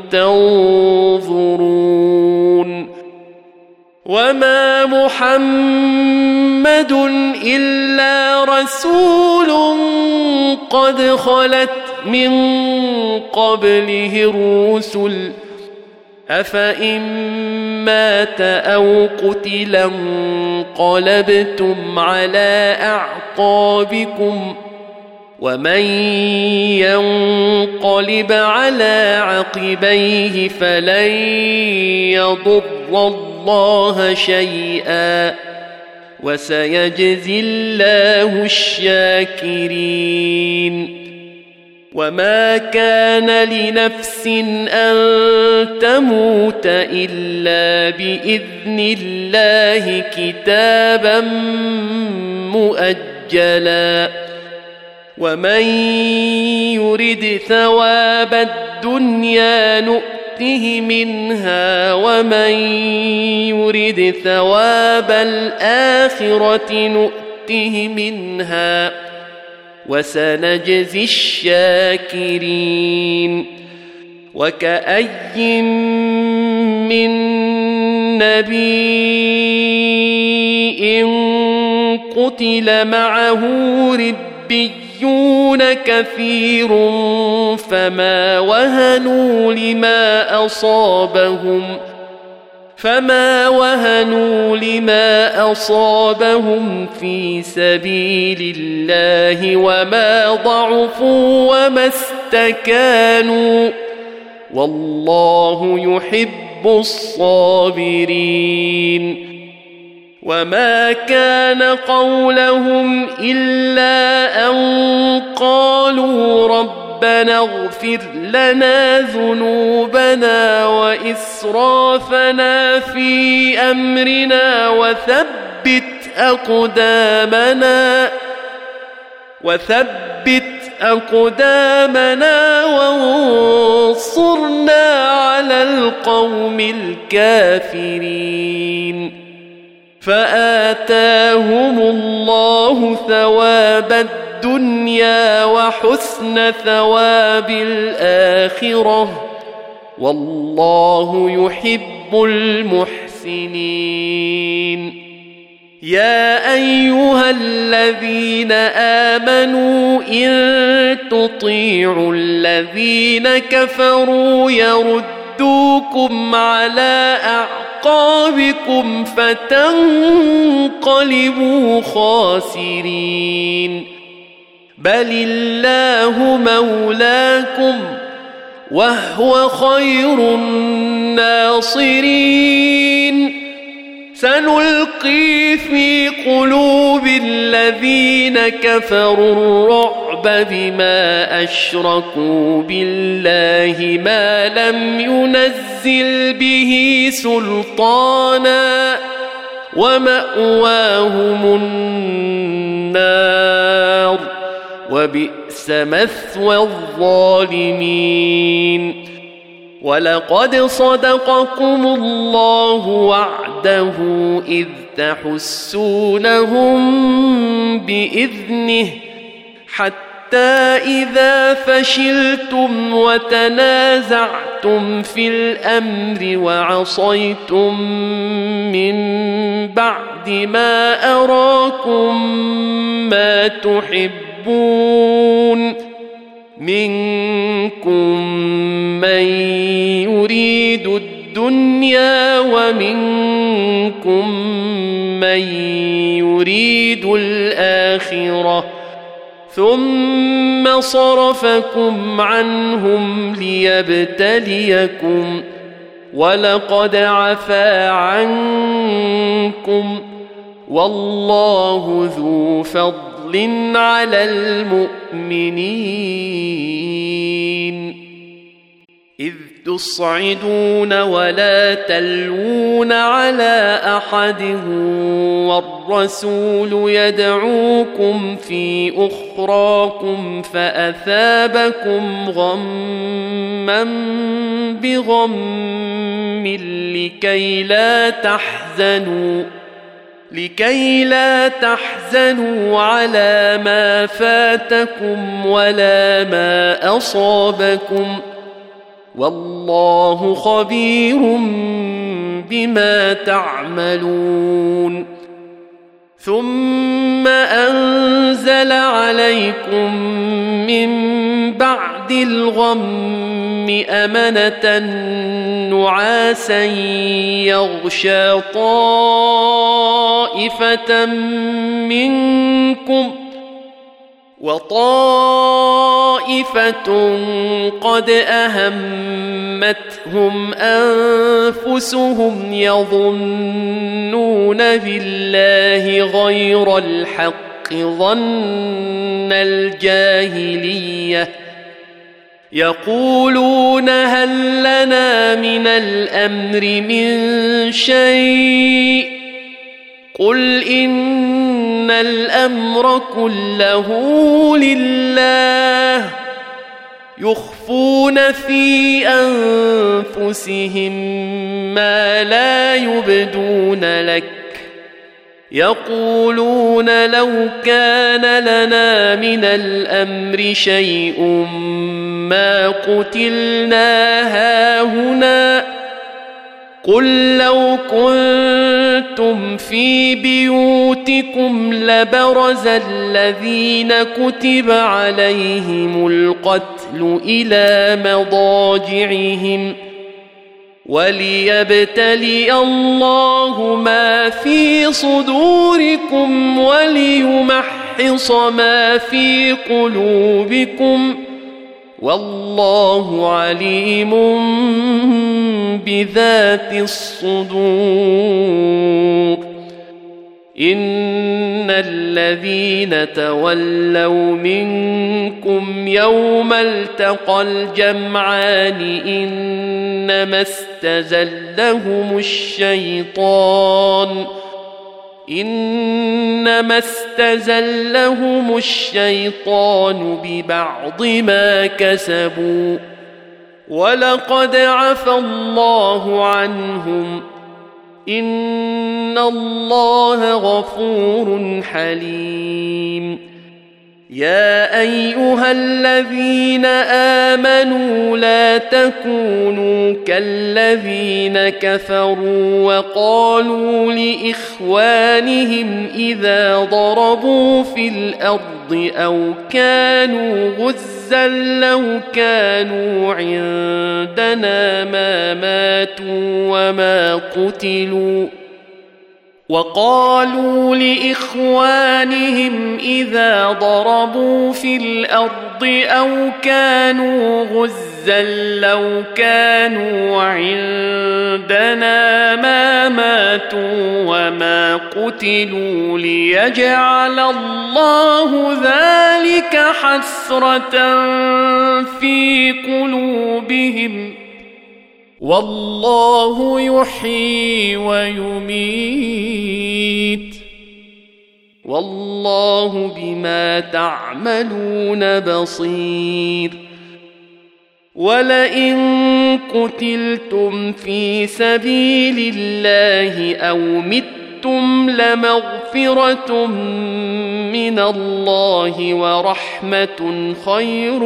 تنظرون وما محمد إلا رسول قد خلت من قبله الرسل أفإن مات أو قتل انقلبتم على أعقابكم ومن ينقلب على عقبيه فلن يضر الله شيئا وسيجزي الله الشاكرين وما كان لنفس أن تموت إلا بإذن الله كتابا مؤجلا ومن يرد ثواب الدنيا نؤته منها ومن يرد ثواب الآخرة نؤته منها وسنجزي الشاكرين وكأي من نبي قتل معه ربيون كثير فما وهنوا لما أصابهم في سبيل الله وما ضعفوا وما استكانوا والله يحب الصابرين وما كان قولهم إلا أن قالوا ربنا اغفر لنا ذنوبنا وإسرافنا في أمرنا وثبت أقدامنا وانصرنا على القوم الكافرين فآتاهم الله ثواب الدنيا وحسن ثواب الآخرة والله يحب المحسنين يا أيها الذين آمنوا إن تطيعوا الذين كفروا يردوكم على أعقابكم فتنقلبوا خاسرين بل الله مولاكم وهو خير الناصرين سنلقي في قلوب الذين كفروا الرعب بما أشركوا بالله ما لم ينزل به سلطانا ومأواهم النار وبئس مثوى الظالمين ولقد صدقكم الله وعده إذ تحسونهم بإذنه حتى إذا فشلتم وتنازعتم في الأمر وعصيتم من بعد ما أراكم ما تحبون منكم من يريد الدنيا ومنكم من يريد الآخرة ثم صرفكم عنهم ليبتليكم ولقد عفا عنكم والله ذو فضل على المؤمنين إذ تصعدون ولا تلوون على أحد والرسول يدعوكم في أخراكم فأثابكم غما بغم لكي لا تحزنوا على ما فاتكم ولا ما أصابكم والله خبير بما تعملون ثم أنزل عليكم من بعد الغم أمنة نعاسا يغشى طائفة منكم وطائفة قد أهمتهم أنفسهم يظنون بالله غير الحق ظن الجاهلية يقولون هل لنا من الأمر من شيء قل إن الأمر كله لله يخفون في أنفسهم ما لا يبدون لك يقولون لو كان لنا من الأمر شيء ما قتلنا هاهنا قل لو كنتم في بيوتكم لبرز الذين كتب عليهم القتل إلى مضاجعهم وليبتلي الله ما في صدوركم وليمحص ما في قلوبكم والله عليم بذات الصدور إن الذين تولوا منكم يوم التقى الجمعان إنما استزلهم الشيطان ببعض ما كسبوا ولقد عفى الله عنهم إن الله غفور حليم يا أيها الذين آمنوا لا تكونوا كالذين كفروا وقالوا لإخوانهم إذا ضربوا في الأرض أو كانوا غزا لو كانوا عندنا ما ماتوا وما قتلوا وقالوا لإخوانهم إذا ضربوا في الأرض أو كانوا غزا لو كانوا عندنا ما ماتوا وما قتلوا ليجعل الله ذلك حسرة في قلوبهم والله يحيي ويميت والله بما تعملون بصير ولئن قتلتم في سبيل الله أو متم لمغفرة من الله ورحمة خير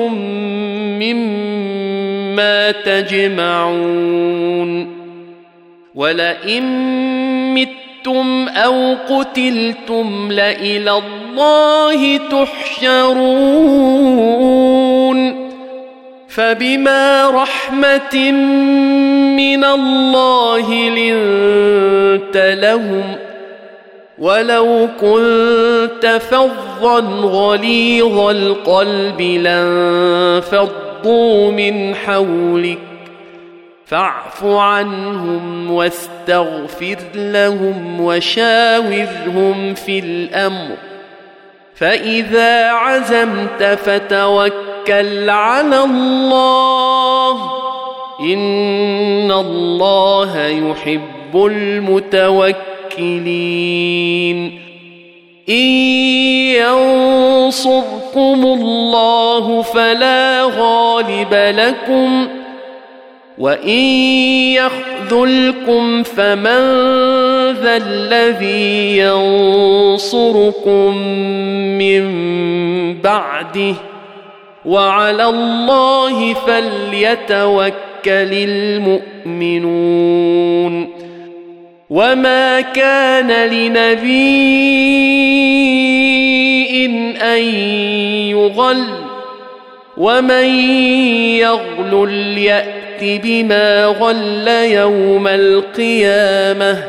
مما تجمعون ولئن متم أو قتلتم لإلى الله تحشرون فبما رحمة من الله لنت لهم ولو كنت فظا غليظ القلب لانفضوا من حولك فاعف عنهم واستغفر لهم وشاورهم في الأمر فإذا عزمت فتوكل على الله إن الله يحب المتوكلين إن ينصركم الله فلا غالب لكم وإن يخذلكم فمن ذا الذي ينصركم من بعده وعلى الله فليتوكل المؤمنون وما كان لنبي أن يغل ومن يغلل يأت بما غل يوم القيامة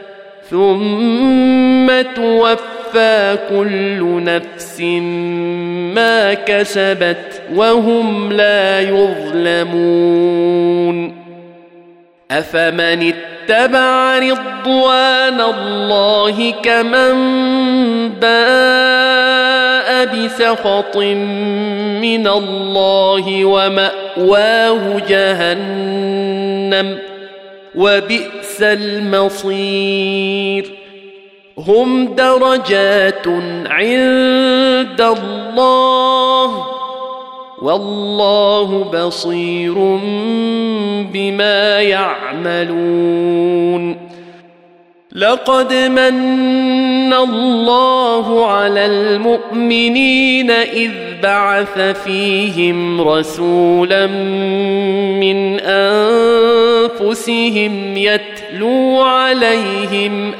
ثم توفى كل نفس ما كسبت وهم لا يظلمون أفمن اتبع رضوان الله كمن باء بسخط من الله ومأواه جهنم وبئس المصير هم درجات عند الله والله بصير بما يعملون لقد من الله على المؤمنين إذ بعث فيهم رسولا من أنفسهم يتلو عليهم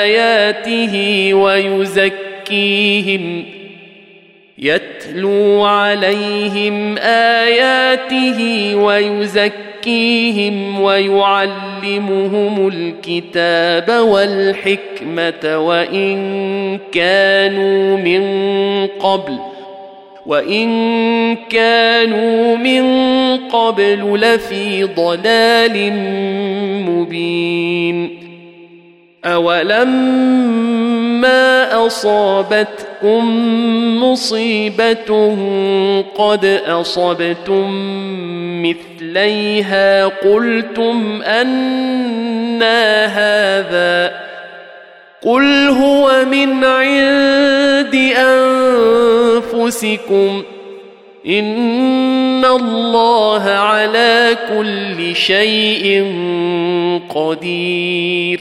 آياته ويزكيهم ويعلمهم الكتاب والحكمة وإن كانوا من قبل لفي ضلال مبين أولما أصابتكم مصيبة قد أصبتم مثليها قلتم أنى هذا قل هو من عند أنفسكم إن الله على كل شيء قدير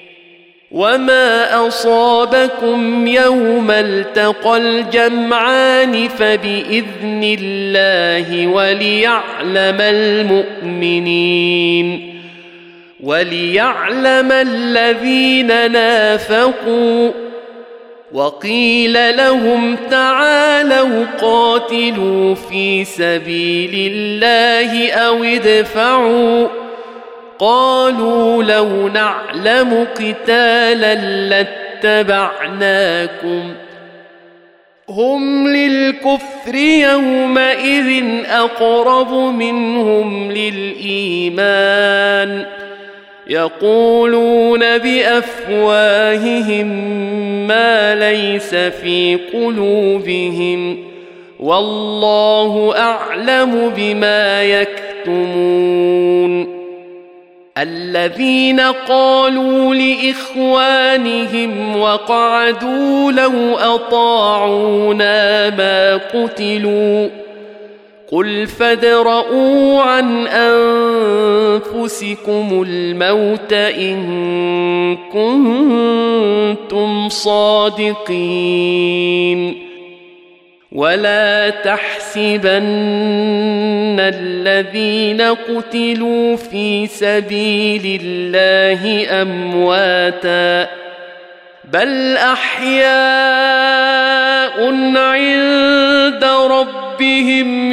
وما أصابكم يوم التقى الجمعان فبإذن الله وليعلم الذين نافقوا وقيل لهم تعالوا قاتلوا في سبيل الله أو ادفعوا قالوا لو نعلم قتالا لاتبعناكم هم للكفر يومئذ أقرب منهم للإيمان يقولون بأفواههم ما ليس في قلوبهم والله أعلم بما يكتمون الذين قالوا لإخوانهم وقعدوا لو أطاعونا ما قتلوا قل فادرءوا عن أنفسكم الموت إن كنتم صادقين ولا تحسبن الذين قتلوا في سبيل الله أمواتا بل أحياء عند ربهم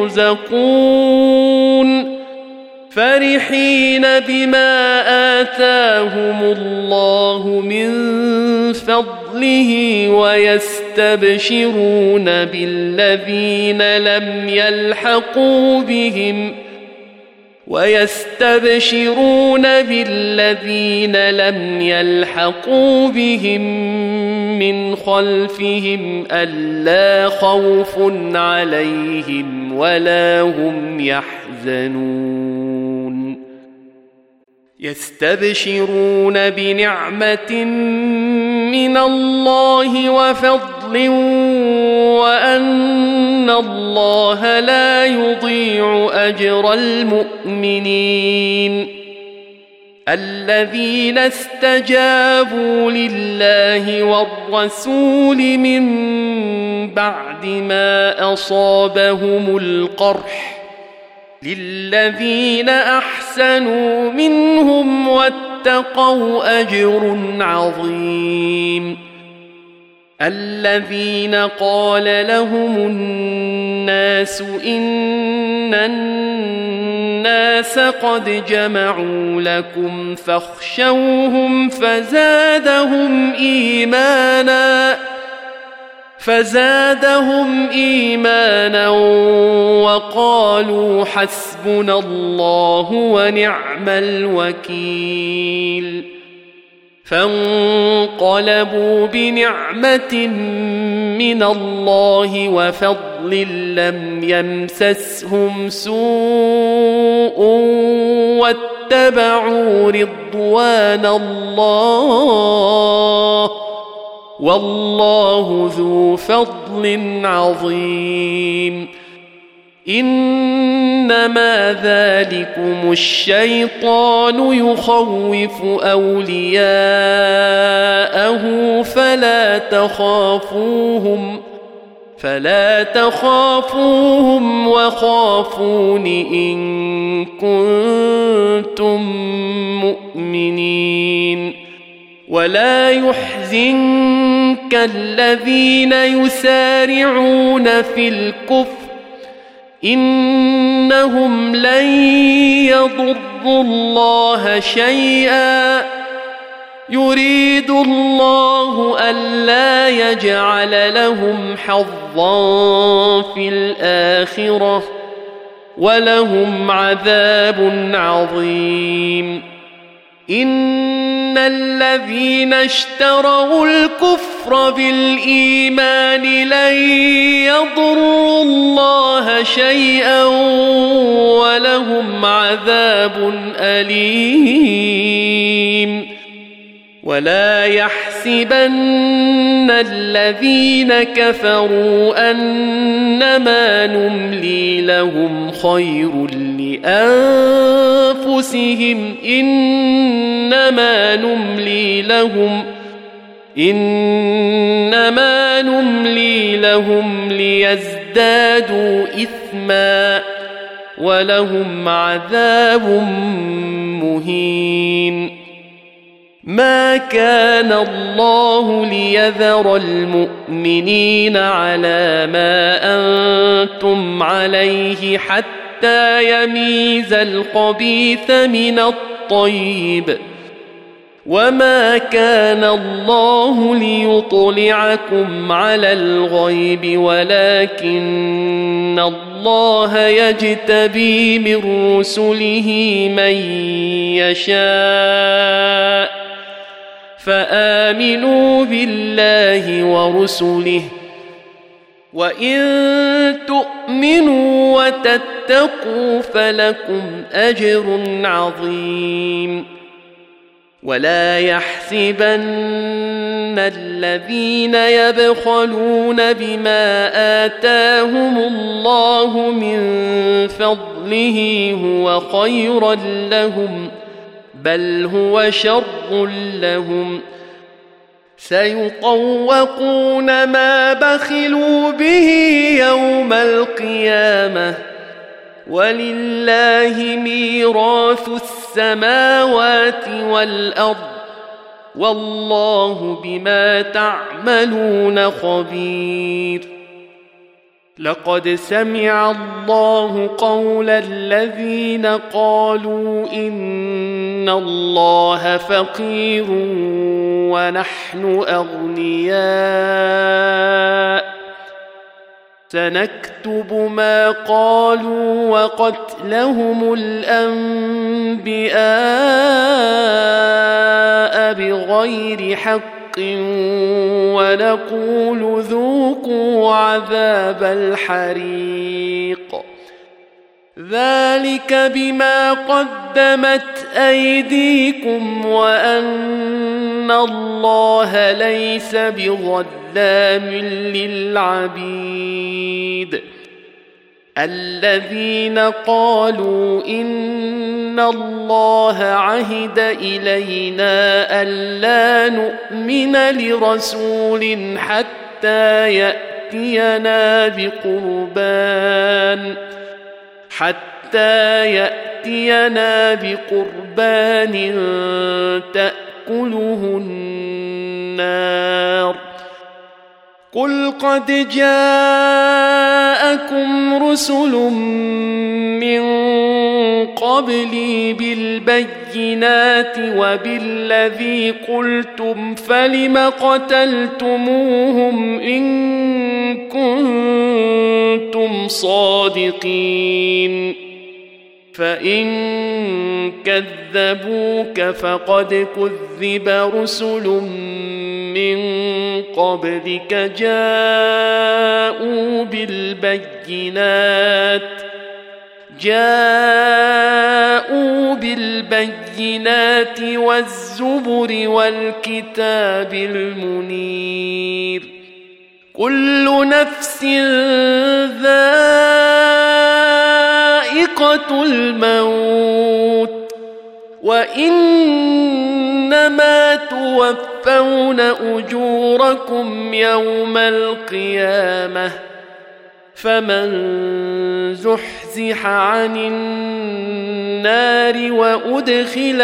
يرزقون فرحين بما آتاهم الله من فضله ويستبشرون بالذين لم يلحقوا بهم من خلفهم ألا خوف عليهم ولا هم يحزنون يستبشرون بنعمة من الله وفضل وأن الله لا يضيع أجر المؤمنين الذين استجابوا لله والرسول من بعد ما أصابهم القرح للذين أحسنوا منهم واتقوا أجر عظيم الذين قال لهم الناس إن الناس قد جمعوا لكم فاخشوهم فزادهم إيمانا وقالوا حسبنا الله ونعم الوكيل فانقلبوا بنعمة من الله وفضل لم يمسسهم سوء واتبعوا رضوان الله والله ذو فضل عظيم إنما ذلكم الشيطان يخوف أولياءه فلا تخافوهم وخافون إن كنتم مؤمنين ولا يحزنك الذين يسارعون في الكفر إنهم لن يضروا الله شيئا يريد الله ألا يجعل لهم حظا في الآخرة ولهم عذاب عظيم إن الذين اشتروا الكفر بالإيمان لن يضروا الله شيئا ولهم عذاب أليم ولا يحسبن الذين كفروا أنما نملي لهم خير لأنفسهم إنما نملي لهم ليزدادوا إثما ولهم عذاب مهين ما كان الله ليذر المؤمنين على ما أنتم عليه حتى يميز الخبيث من الطيب وما كان الله ليطلعكم على الغيب ولكن الله يجتبي من رسله من يشاء فآمنوا بالله ورسله وإن تؤمنوا وتتقوا فلكم أجر عظيم ولا يحسبن الذين يبخلون بما آتاهم الله من فضله هو خيرا لهم بل هو شر لهم سيطوقون ما بخلوا به يوم القيامة ولله ميراث السماوات والأرض والله بما تعملون خبير لقد سمع الله قول الذين قالوا إن الله فقير ونحن أغنياء سنكتب ما قالوا وقتلهم الأنبياء بغير حق ونقول ذوقوا عذاب الحريق ذلك بما قدمت أيديكم وأن الله ليس بظلام للعبيد الذين قالوا إن الله عهد إلينا ألا نؤمن لرسول حتى يأتينا بقربان تأكله النار قل قد جاءكم رسل من قبلي بالبينات وبالذي قلتم فلم قتلتموهم إن كنتم صادقين فإن كذبوك فقد كذب رسل من قبلك جاءوا بالبينات والزبر والكتاب المنير كل نفس ذائقة الموت وإنما توفون أجوركم يوم القيامة فمن زحزح عن النار وأدخل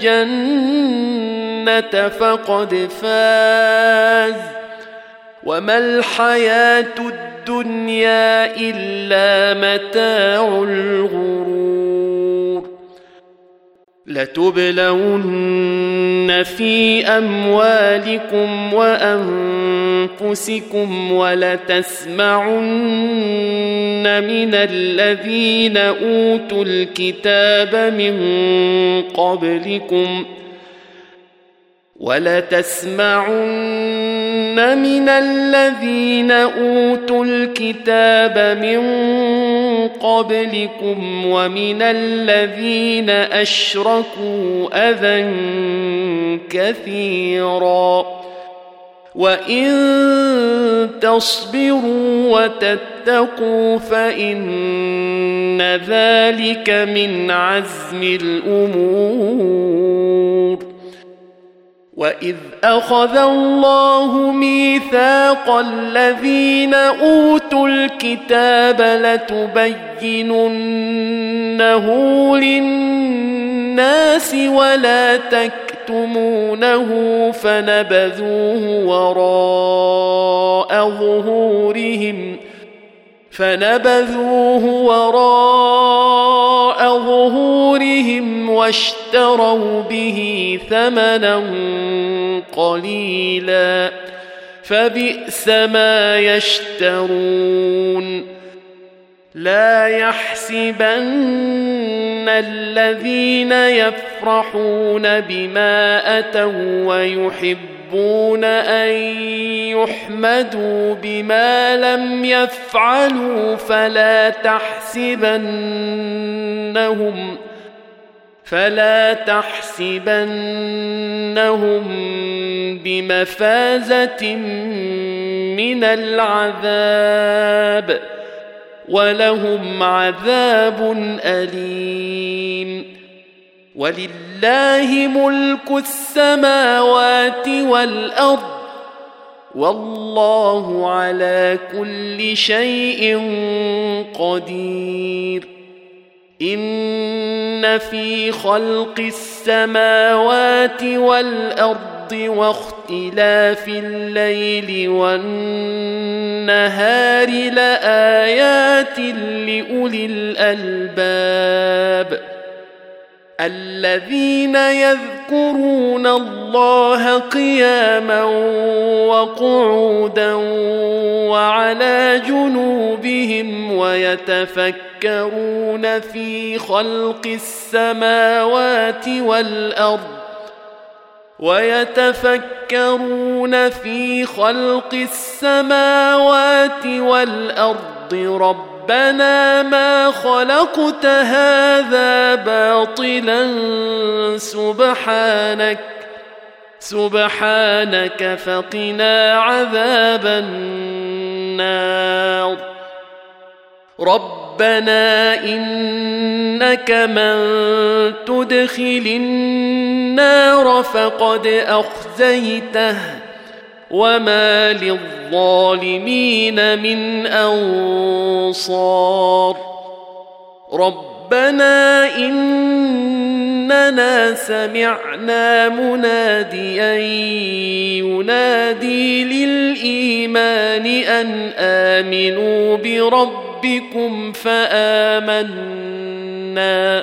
الجنة فقد فاز وما الحياة الدنيا إلا متاع الغرور لتبلون في أموالكم وأنفسكم ولتسمعن من الذين أوتوا الكتاب من قبلكم ومن الذين أشركوا أذى كثيرا وإن تصبروا وتتقوا فإن ذلك من عزم الأمور وإذ أخذ الله ميثاق الذين أوتوا الكتاب لتبيننه للناس ولا تكتمونه فنبذوه وراء ظهورهم واشتروا به ثمنا قليلا فبئس ما يشترون لا يحسبن الذين يفرحون بما أتوا ويحبون أن يحمدوا بما لم فلا تحسبنهم بمفازة من العذاب ولهم عذاب أليم. ولله ملك السماوات والأرض والله على كل شيء قدير. إن في خلق السماوات والأرض واختلاف الليل والنهار لآيات لأولي الألباب الذين يذكرون الله قياما وقعودا وعلى جنوبهم ويتفكرون في خلق السماوات والأرض ربنا ما خلقت هذا باطلا سبحانك فقنا عذاب النار. ربنا إنك من تدخل النار فقد أخزيته وما للظالمين من أنصار. ربنا إننا سمعنا مناديا ينادي للإيمان أن آمنوا بربكم فآمنا.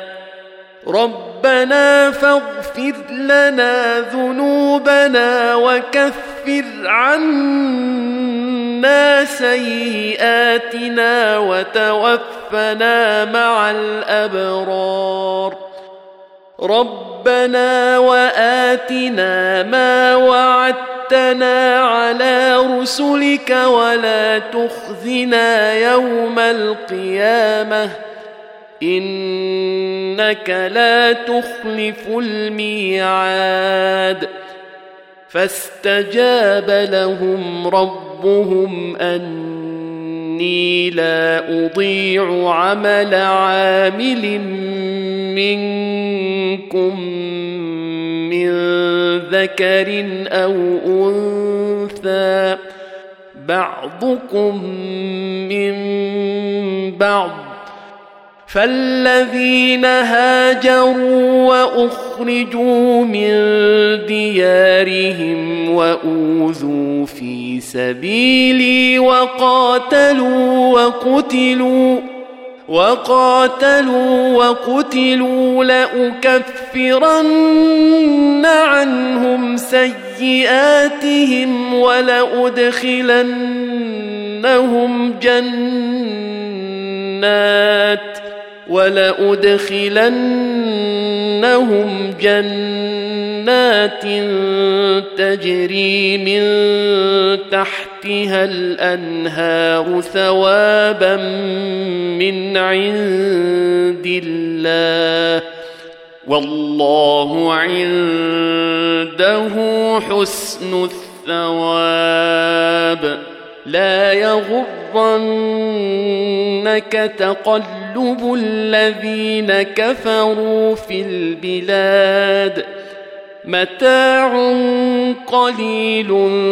ربنا فاغفر لنا ذنوبنا وكفر عنا سيئاتنا وتوفنا مع الأبرار. ربنا وآتنا ما وعدتنا على رسلك ولا تخزنا يوم القيامة إنك لا تخلف الميعاد. فاستجاب لهم ربهم أني لا أضيع عمل عامل منكم من ذكر أو أنثى بعضكم من بعض. فالذين هاجروا وأخرجوا من ديارهم وأوذوا في سبيلي وقاتلوا وقتلوا لأكفرن عنهم سيئاتهم ولأدخلنهم جنات تجري من تحتها الأنهار ثوابا من عند الله والله عنده حسن الثواب. لا يغرنك تقلب الذين كفروا في البلاد متاع قليل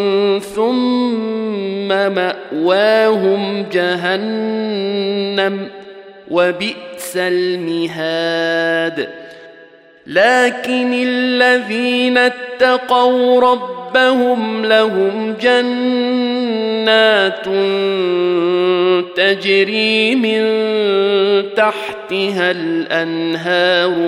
ثم مأواهم جهنم وبئس المهاد. لكن الذين اتقوا ربهم لهم جنات تجري من تحتها الأنهار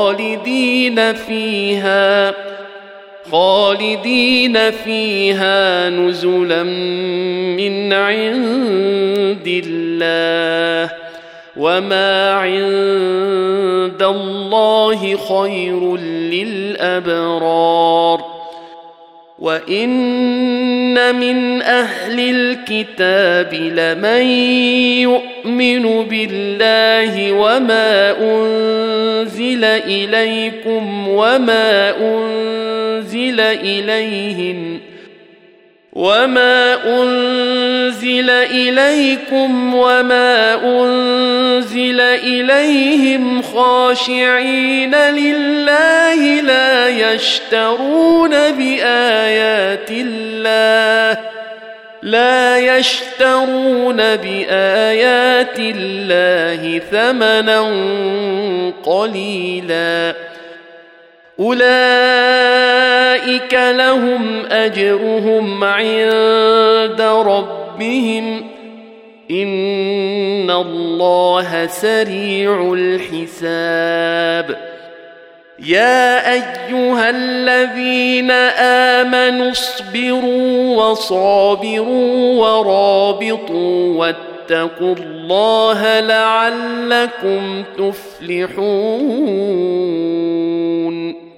خالدين فيها نزلا من عند الله وما عند الله خير للأبرار. وإن من أهل الكتاب لمن يؤمن بالله وما أنزل أنزل إليكم وما أنزل إليهم خاشعين لله لا يشترون بآيات الله ثمنا قليلا أولئك لهم أجرهم عند ربهم إن الله سريع الحساب يا أيها الذين آمنوا اصبروا وصابروا ورابطوا واتقوا الله لعلكم تفلحون